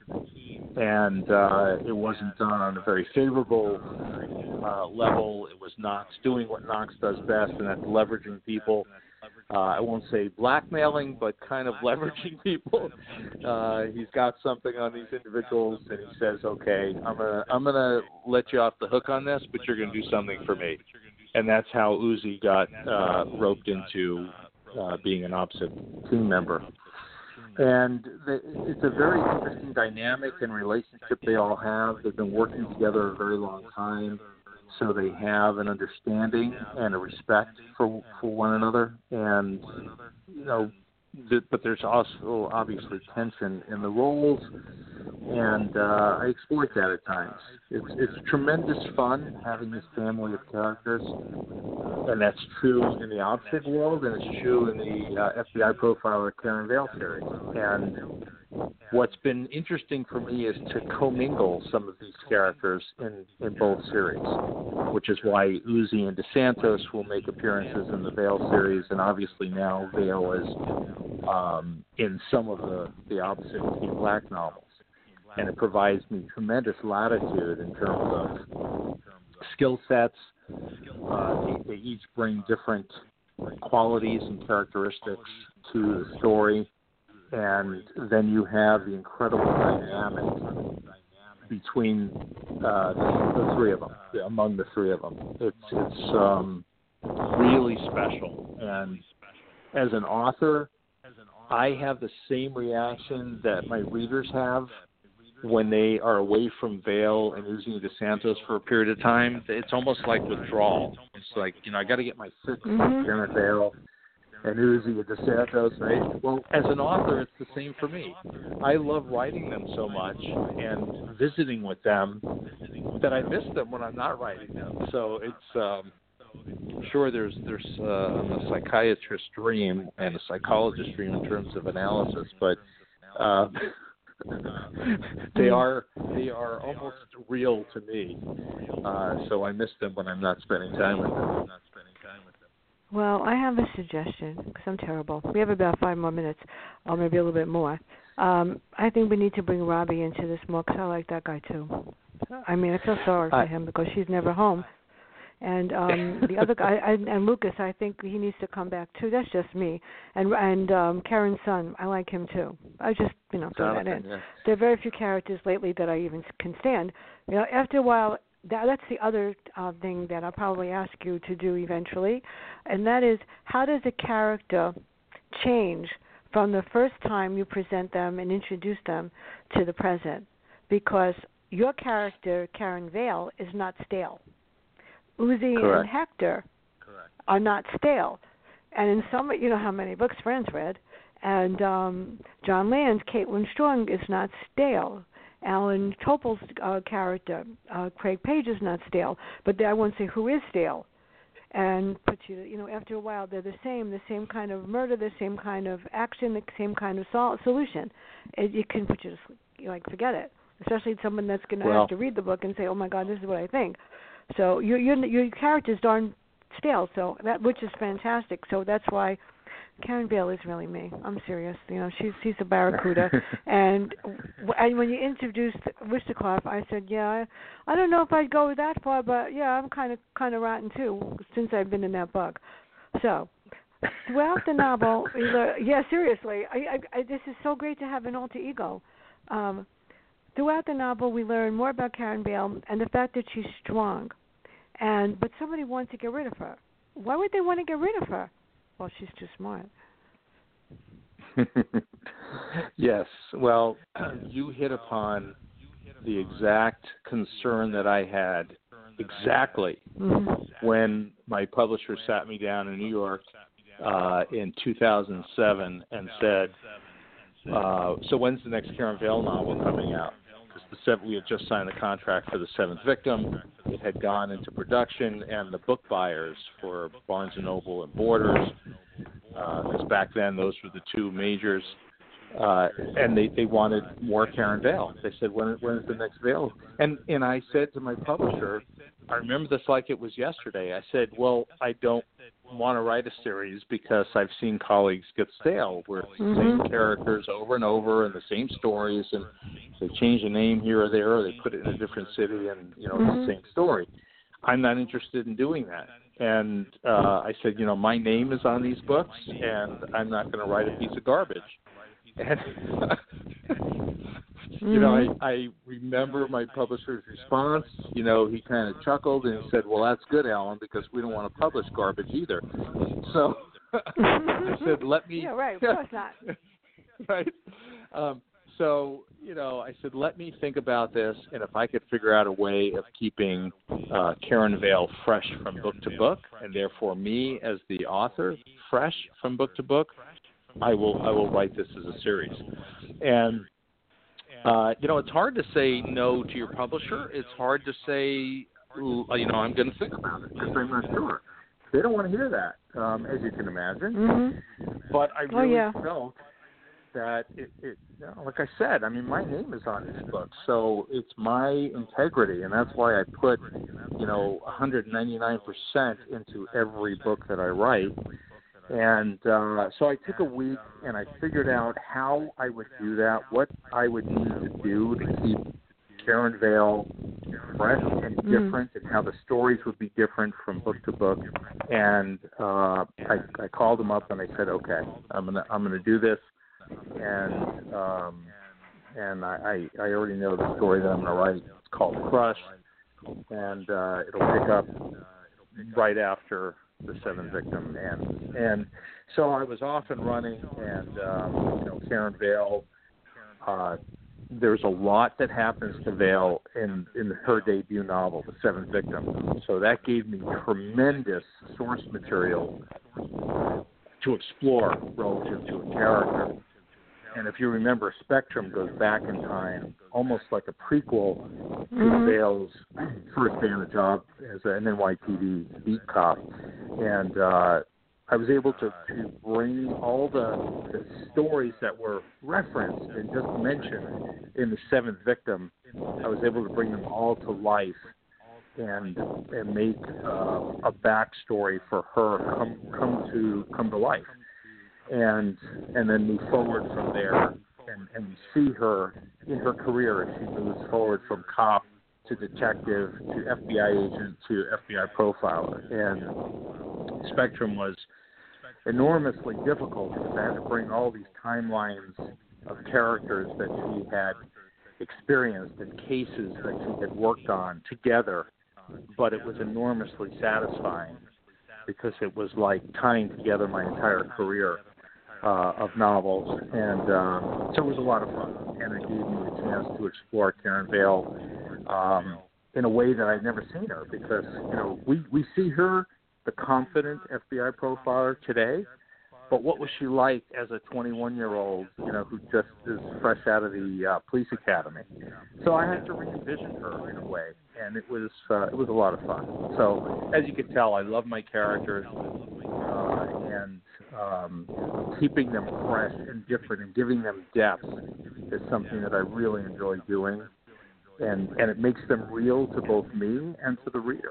and uh, it wasn't done on a very favorable uh, level. It was Knox doing what Knox does best, and that's leveraging people. Uh, I won't say blackmailing, but kind of leveraging people. Uh, he's got something on these individuals, and he says, "Okay, I'm gonna I'm gonna let you off the hook on this, but you're gonna do something for me." And that's how Uzi got uh, roped into uh, being an OPSEC team member. And the, it's a very interesting dynamic and relationship they all have. They've been working together a very long time. So they have an understanding and a respect for for one another, and you know, th- but there's also obviously tension in the roles, and uh, I exploit that at times. It's it's tremendous fun having this family of characters, and that's true in the OPSEC world, and it's true in the uh, F B I profiler Karen Vale series. And what's been interesting for me is to commingle some of these characters in, in both series, which is why Uzi and DeSantos will make appearances in the Vale series, and obviously now Vale is um, in some of the, the opposite Team Black novels. And it provides me tremendous latitude in terms of skill sets. Uh, they, they each bring different qualities and characteristics to the story. And then you have the incredible dynamic between uh, the, the three of them, among the three of them. It's, it's um, really special. And as an author, I have the same reaction that my readers have when they are away from Vale and Uzi DeSantos for a period of time. It's almost like withdrawal. It's like, you know, I got to get my fix Mm-hmm. on Karen Vale and Uzi and DeSantos, right? Well, as an author, it's the same for me. I love writing them so much and visiting with them that I miss them when I'm not writing them. So it's, um, sure, there's there's uh, a psychiatrist dream and a psychologist dream in terms of analysis, but uh, they are they are almost real to me. Uh, so I miss them when I'm not spending time with them. Well, I have a suggestion because I'm terrible. We have about five more minutes, or maybe a little bit more. Um, I think we need to bring Robbie into this more because I like that guy too. I mean, I feel sorry for him because she's never home. And um, the other guy, I, and Lucas, I think he needs to come back too. That's just me. And and um, Karen's son, I like him too. I just, you know, throw that in. Yeah. There are very few characters lately that I even can stand. You know, after a while, that, that's the other uh, thing that I'll probably ask you to do eventually, and that is, how does a character change from the first time you present them and introduce them to the present? Because your character, Karen Vale, is not stale. Uzi Correct. and Hector are not stale. And in some, you know how many books Friends read. And um, John Land's Caitlin Strong is not stale. Alan Topol's uh, character, uh, Craig Page, is not stale. But I won't say who is stale. And put you, you know, after a while, they're the same, the same kind of murder, the same kind of action, the same kind of sol- solution. It, it can put you to sleep. You like forget it. Especially someone that's going to well, have to read the book and say, "Oh my God, this is what I think." So your your your characters darn stale. So that which is fantastic. So that's why Karen Vale is really me. I'm serious. You know, she's she's a barracuda. and and when you introduced Wistikov, I said, yeah, I, I don't know if I'd go that far, but yeah, I'm kind of kind of rotten too since I've been in that book. So throughout the novel, yeah, seriously, I, I, I, this is so great to have an alter ego. Um, throughout the novel, we learn more about Karen Vale and the fact that she's strong, and but somebody wants to get rid of her. Why would they want to get rid of her? Well, she's too smart. Yes. Well, you hit upon the exact concern that I had exactly Mm-hmm. when my publisher sat me down in New York uh, in two thousand seven and said, uh, so when's the next Karen Vale novel coming out? Because the seven, we had just signed the contract for The Seventh Victim. It had gone into production, and the book buyers for Barnes and Noble and Borders, because uh, back then those were the two majors, uh, and they, they wanted more Karen Vale. They said, when when is the next Vale? And and I said to my publisher, I remember this like it was yesterday. I said, well, I don't want to write a series because I've seen colleagues get stale where it's the Mm-hmm. same characters over and over and the same stories, and they change a name here or there, or they put it in a different city, and you know Mm-hmm. it's the same story. I'm not interested in doing that. And uh, I said, you know, my name is on these books, and I'm not going to write a piece of garbage. And you know, I, I remember my publisher's response. You know, he kind of chuckled and he said, well, that's good, Alan, because we don't want to publish garbage either. So I said, let me... Yeah, right, of course not. Right? Um, so, you know, I said, let me think about this, and if I could figure out a way of keeping uh, Karen Vale fresh from book to book, and therefore me as the author fresh from book to book, I will I will write this as a series. And Uh, you know, it's hard to say no to your publisher. It's hard to say, you know, I'm going to think about it because I'm not sure. They don't want to hear that, um, as you can imagine. Mm-hmm. But I Oh, really yeah. felt that it, it you know, like I said, I mean, my name is on this book, so it's my integrity, and that's why I put, you know, one hundred ninety-nine percent into every book that I write. And uh, so I took a week and I figured out how I would do that, what I would need to do to keep Karen Vale fresh and different, mm. and how the stories would be different from book to book. And uh, I, I called them up and I said, okay, I'm gonna I'm gonna do this. And um, and I, I I already know the story that I'm gonna write. It's called Crush, and uh, it'll pick up right after The Seventh Victim. And and so I was off and running, and um, you know, Karen Vale. Uh, there's a lot that happens to Vale in, in her debut novel, The Seventh Victim. So that gave me tremendous source material to explore relative to a character. And if you remember, Spectrum goes back in time, almost like a prequel to mm-hmm. Vale's first day on the job as an N Y P D beat cop. And uh, I was able to, to bring all the, the stories that were referenced and just mentioned in The Seventh Victim. I was able to bring them all to life and and make uh, a backstory for her come come to come to life, and and then move forward from there. And, and we see her in her career as she moves forward from cop to detective to F B I agent to F B I profiler. And Spectrum was enormously difficult because I had to bring all these timelines of characters that she had experienced and cases that she had worked on together, but it was enormously satisfying because it was like tying together my entire career uh, of novels, and um, so it was a lot of fun, and it gave me a chance to explore Karen Vale um, in a way that I'd never seen her, because you know we, we see her, the confident F B I profiler today, but what was she like as a twenty-one-year-old, you know, who just is fresh out of the uh, police academy? So I had to re-envision her in a way, and it was uh, it was a lot of fun. So as you can tell, I love my characters, uh, and um, keeping them fresh and different and giving them depth is something that I really enjoy doing, and and it makes them real to both me and to the reader.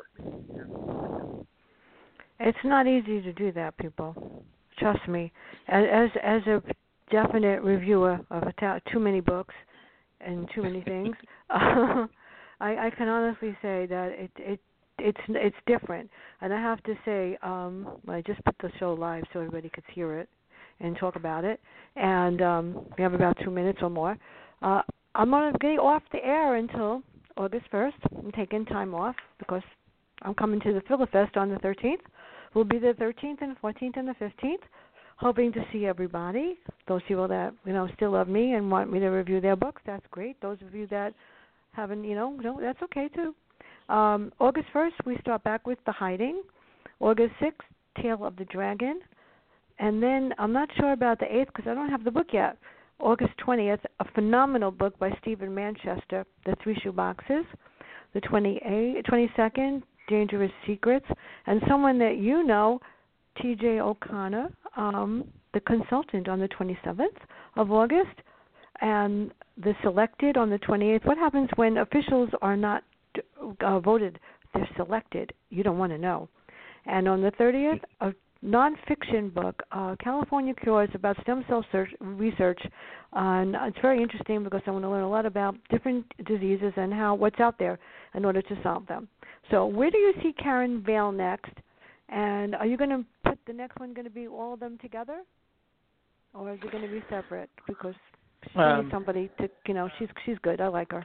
It's not easy to do that, people. Trust me. As as a definite reviewer of a ta- too many books and too many things, uh, I, I can honestly say that it it it's it's different. And I have to say, um, I just put the show live so everybody could hear it and talk about it. And um, we have about two minutes or more. Uh, I'm going to get off the air until August first. I'm taking time off because I'm coming to the Philifest on the thirteenth. We'll be the thirteenth and fourteenth and the fifteenth, hoping to see everybody. Those people that, you know, still love me and want me to review their books, that's great. Those of you that haven't, you know, no, that's okay too. Um, August first, we start back with The Hiding. August sixth, Tale of the Dragon. And then I'm not sure about the eighth because I don't have the book yet. August twentieth, a phenomenal book by Stephen Manchester, The Three Shoeboxes. The twenty-eighth, twenty-second, Dangerous Secrets, and someone that you know, T J O'Connor, um, the consultant, on the twenty-seventh of August, and the Selected on the twenty-eighth. What happens when officials are not uh, voted? They're selected. You don't want to know. And on the thirtieth, a nonfiction book, uh, California Cures, about stem cell search, research. Uh, and it's very interesting because I want to learn a lot about different diseases and how what's out there in order to solve them. So where do you see Karen Vale next? And are you going to put the next one going to be all of them together? Or is it going to be separate? Because she um, needs somebody to, you know, she's she's good. I like her.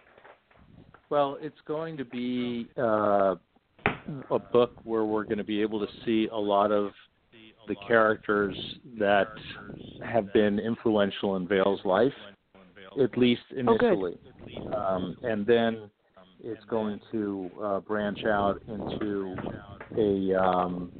Well, it's going to be uh, a book where we're going to be able to see a lot of the characters that have been influential in Vale's life, at least initially. Oh, um, and then it's going to uh, branch out into a, um,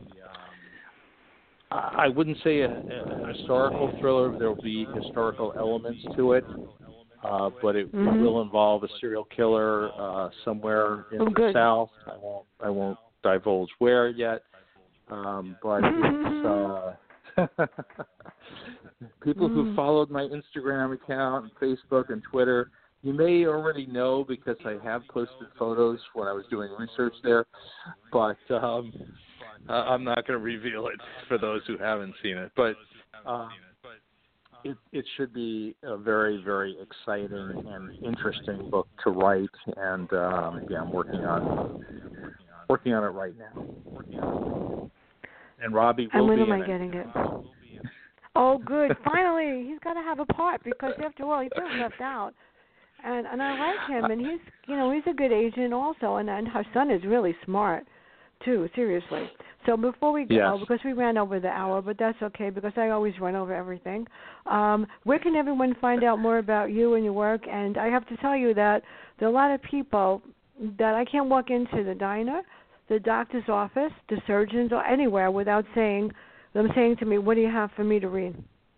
I wouldn't say a, a historical thriller. There will be historical elements to it, uh, but it mm-hmm. will involve a serial killer uh, somewhere in oh, the good. South. I won't, I won't divulge where yet, um, but it's, uh, People Mm. who followed my Instagram account, and Facebook, and Twitter, you may already know because I have posted photos when I was doing research there, but um, I'm not going to reveal it for those who haven't seen it. But uh, it, it should be a very, very exciting and interesting book to write, and um, yeah, I'm working on working on it right now. And Robbie will and when be am in I it. getting it? Oh, good. Finally, he's got to have a part because after all, he feels left out. And and I like him, and he's you know he's a good agent also, and and her son is really smart too. Seriously. So before we go, Yes. because we ran over the hour, but that's okay because I always run over everything. Um, where can everyone find out more about you and your work? And I have to tell you that there are a lot of people that I can't walk into the diner, the doctor's office, the surgeons, or anywhere without saying them saying to me, "What do you have for me to read?"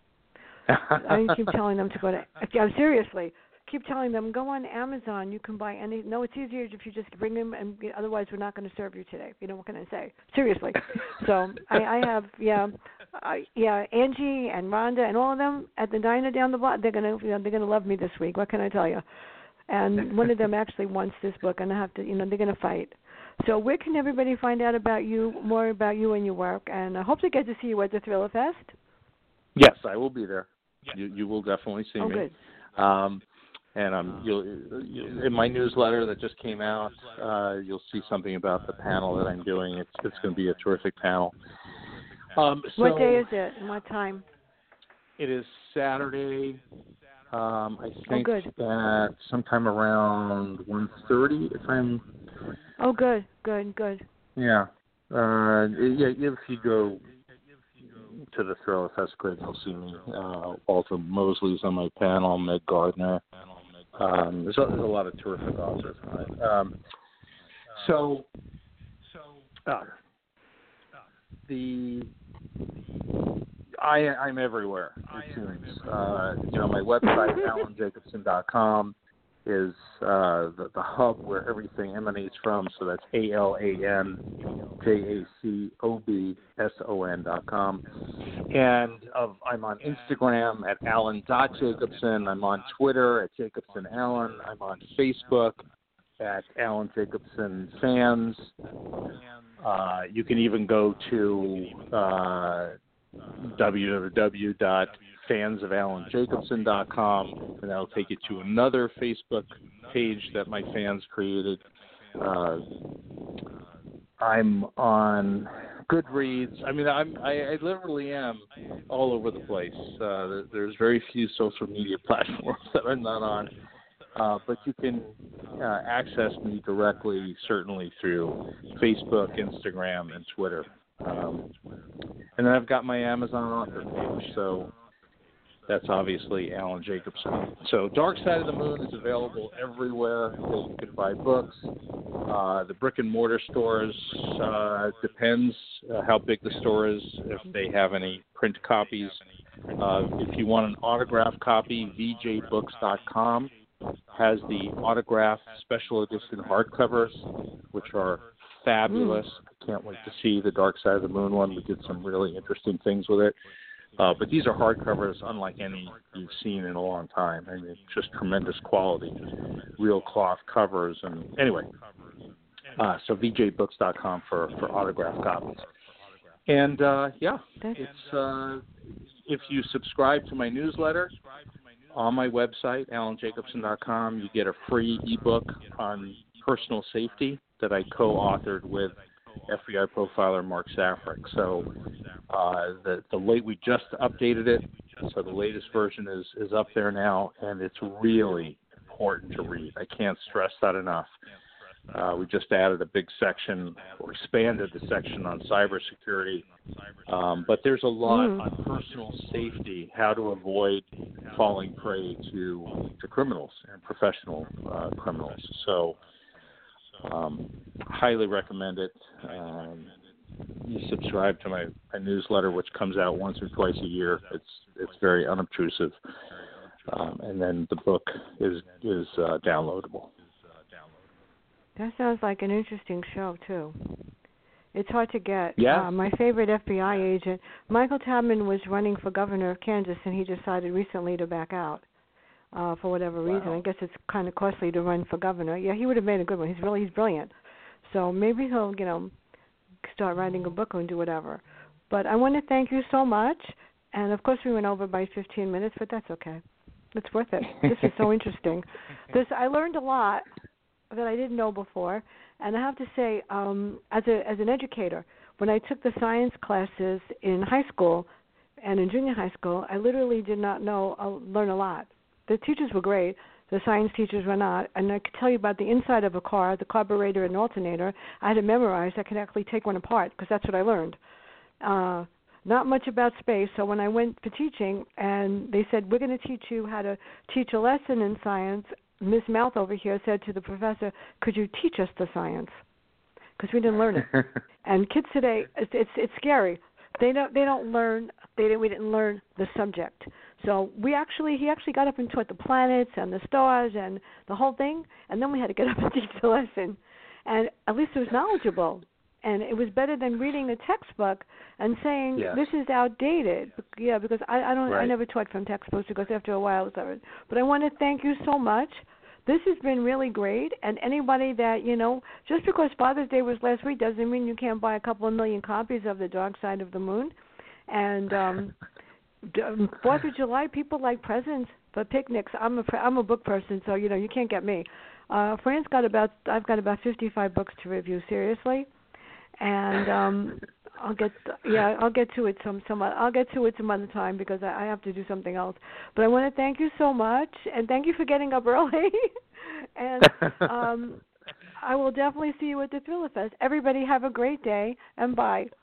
I keep telling them to go to. I'm seriously. Keep telling them, go on Amazon. You can buy any. No, it's easier if you just bring them, and otherwise we're not going to serve you today. You know what can I say? Seriously. So I, I have, yeah, I, yeah, Angie and Rhonda and all of them at the diner down the block. They're gonna, you know, they're gonna love me this week. What can I tell you? And one of them actually wants this book, and I have to, you know, they're gonna fight. So where can everybody find out about you, more about you and your work? And I hope to get to see you at the Thriller Fest. Yes, I will be there. You you will definitely see oh, me. good. Um, and um, you'll, you'll in my newsletter that just came out, uh, you'll see something about the panel that I'm doing. It's it's going to be a terrific panel. Um, so What day is it and what time? It is Saturday. Um, I think oh, good. at sometime around one thirty, if I'm. Oh, good, good, good. Yeah. Uh, yeah. If you go to the Thriller Fest grid, you'll see me. Uh, Walter Mosley's on my panel, Meg Gardner. Um, there's, a, there's a lot of terrific authors on it. Um, so, uh, the I, I'm everywhere, it seems. Uh, you know, my website, alan jacobson dot com, is uh, the, the hub where everything emanates from. So that's A L A N J A C O B S O N dot com. And of, I'm on Instagram at alan dot jacobson. I'm on Twitter at Jacobson Alan. I'm on Facebook at Alan Jacobson Fans. Uh, you can even go to uh, w w w dot fans of alan jacobson dot com, and that'll take you to another Facebook page that my fans created. Uh, I'm on Goodreads. I mean, I'm, I, I literally am all over the place. Uh, there's very few social media platforms that I'm not on. Uh, but you can uh, access me directly, certainly through Facebook, Instagram, and Twitter. Um, and then I've got my Amazon author page, so that's obviously Alan Jacobson. So Dark Side of the Moon is available everywhere that you can buy books. Uh, the brick and mortar stores, uh, depends uh, how big the store is, if they have any print copies. Uh, if you want an autographed copy, v j books dot com has the autographed special edition hardcovers, which are fabulous. Mm. I can't wait to see the Dark Side of the Moon one. We did some really interesting things with it. Uh, but these are hardcovers unlike any you've seen in a long time. I mean, just tremendous quality, real cloth covers. And anyway, uh, so v j books dot com for, for autographed copies. And, uh, yeah, it's uh, if you subscribe to my newsletter, on my website, alan jacobson dot com, you get a free ebook on personal safety that I co-authored with F B I profiler Mark Safrick. So uh, the the late we just updated it, so the latest version is is up there now, and it's really important to read. I can't stress that enough. Uh, we just added a big section, or expanded the section on cybersecurity, um, but there's a lot mm. on personal safety, how to avoid falling prey to to criminals and professional uh, criminals. So, um, highly recommend it. Um, you subscribe to my, my newsletter, which comes out once or twice a year. It's it's very unobtrusive, um, and then the book is is uh, downloadable. That sounds like an interesting show, too. It's hard to get. Yeah. Uh, my favorite F B I agent, Michael Tabman, was running for governor of Kansas, and he decided recently to back out uh, for whatever Wow. reason. I guess it's kind of costly to run for governor. Yeah, he would have made a good one. He's really he's brilliant. So maybe he'll, you know, start writing a book and do whatever. But I want to thank you so much. And, of course, we went over by fifteen minutes, but that's okay. It's worth it. This is so interesting. This I learned a lot that I didn't know before. And I have to say, um, as a as an educator, when I took the science classes in high school and in junior high school, I literally did not know, uh, learn a lot. The teachers were great. The science teachers were not. And I could tell you about the inside of a car, the carburetor and alternator. I had it memorized. I could actually take one apart because that's what I learned. Uh, not much about space. So when I went for teaching and they said, we're going to teach you how to teach a lesson in science, Miss Mouth over here said to the professor, could you teach us the science? Because we didn't learn it. And kids today, it's, it's it's scary. They don't they don't learn. They didn't, we didn't learn the subject. So we actually he actually got up and taught the planets and the stars and the whole thing, and then we had to get up and teach the lesson. And at least it was knowledgeable. And it was better than reading a textbook and saying, yes. this is outdated. Yeah, because I, I don't, right. I never taught from textbooks because after a while it was. But I want to thank you so much. This has been really great. And anybody that, you know, just because Father's Day was last week doesn't mean you can't buy a couple of million copies of The Dark Side of the Moon. And um, Fourth of July, people like presents, but picnics. I'm a, I'm a book person, so, you know, you can't get me. Uh, Fran's got about, I've got about fifty-five books to review, seriously. And um, I'll get yeah I'll get to it some some I'll get to it some other time because I, I have to do something else. But I want to thank you so much and thank you for getting up early. And um, I will definitely see you at the Thriller Fest. Everybody have a great day and bye.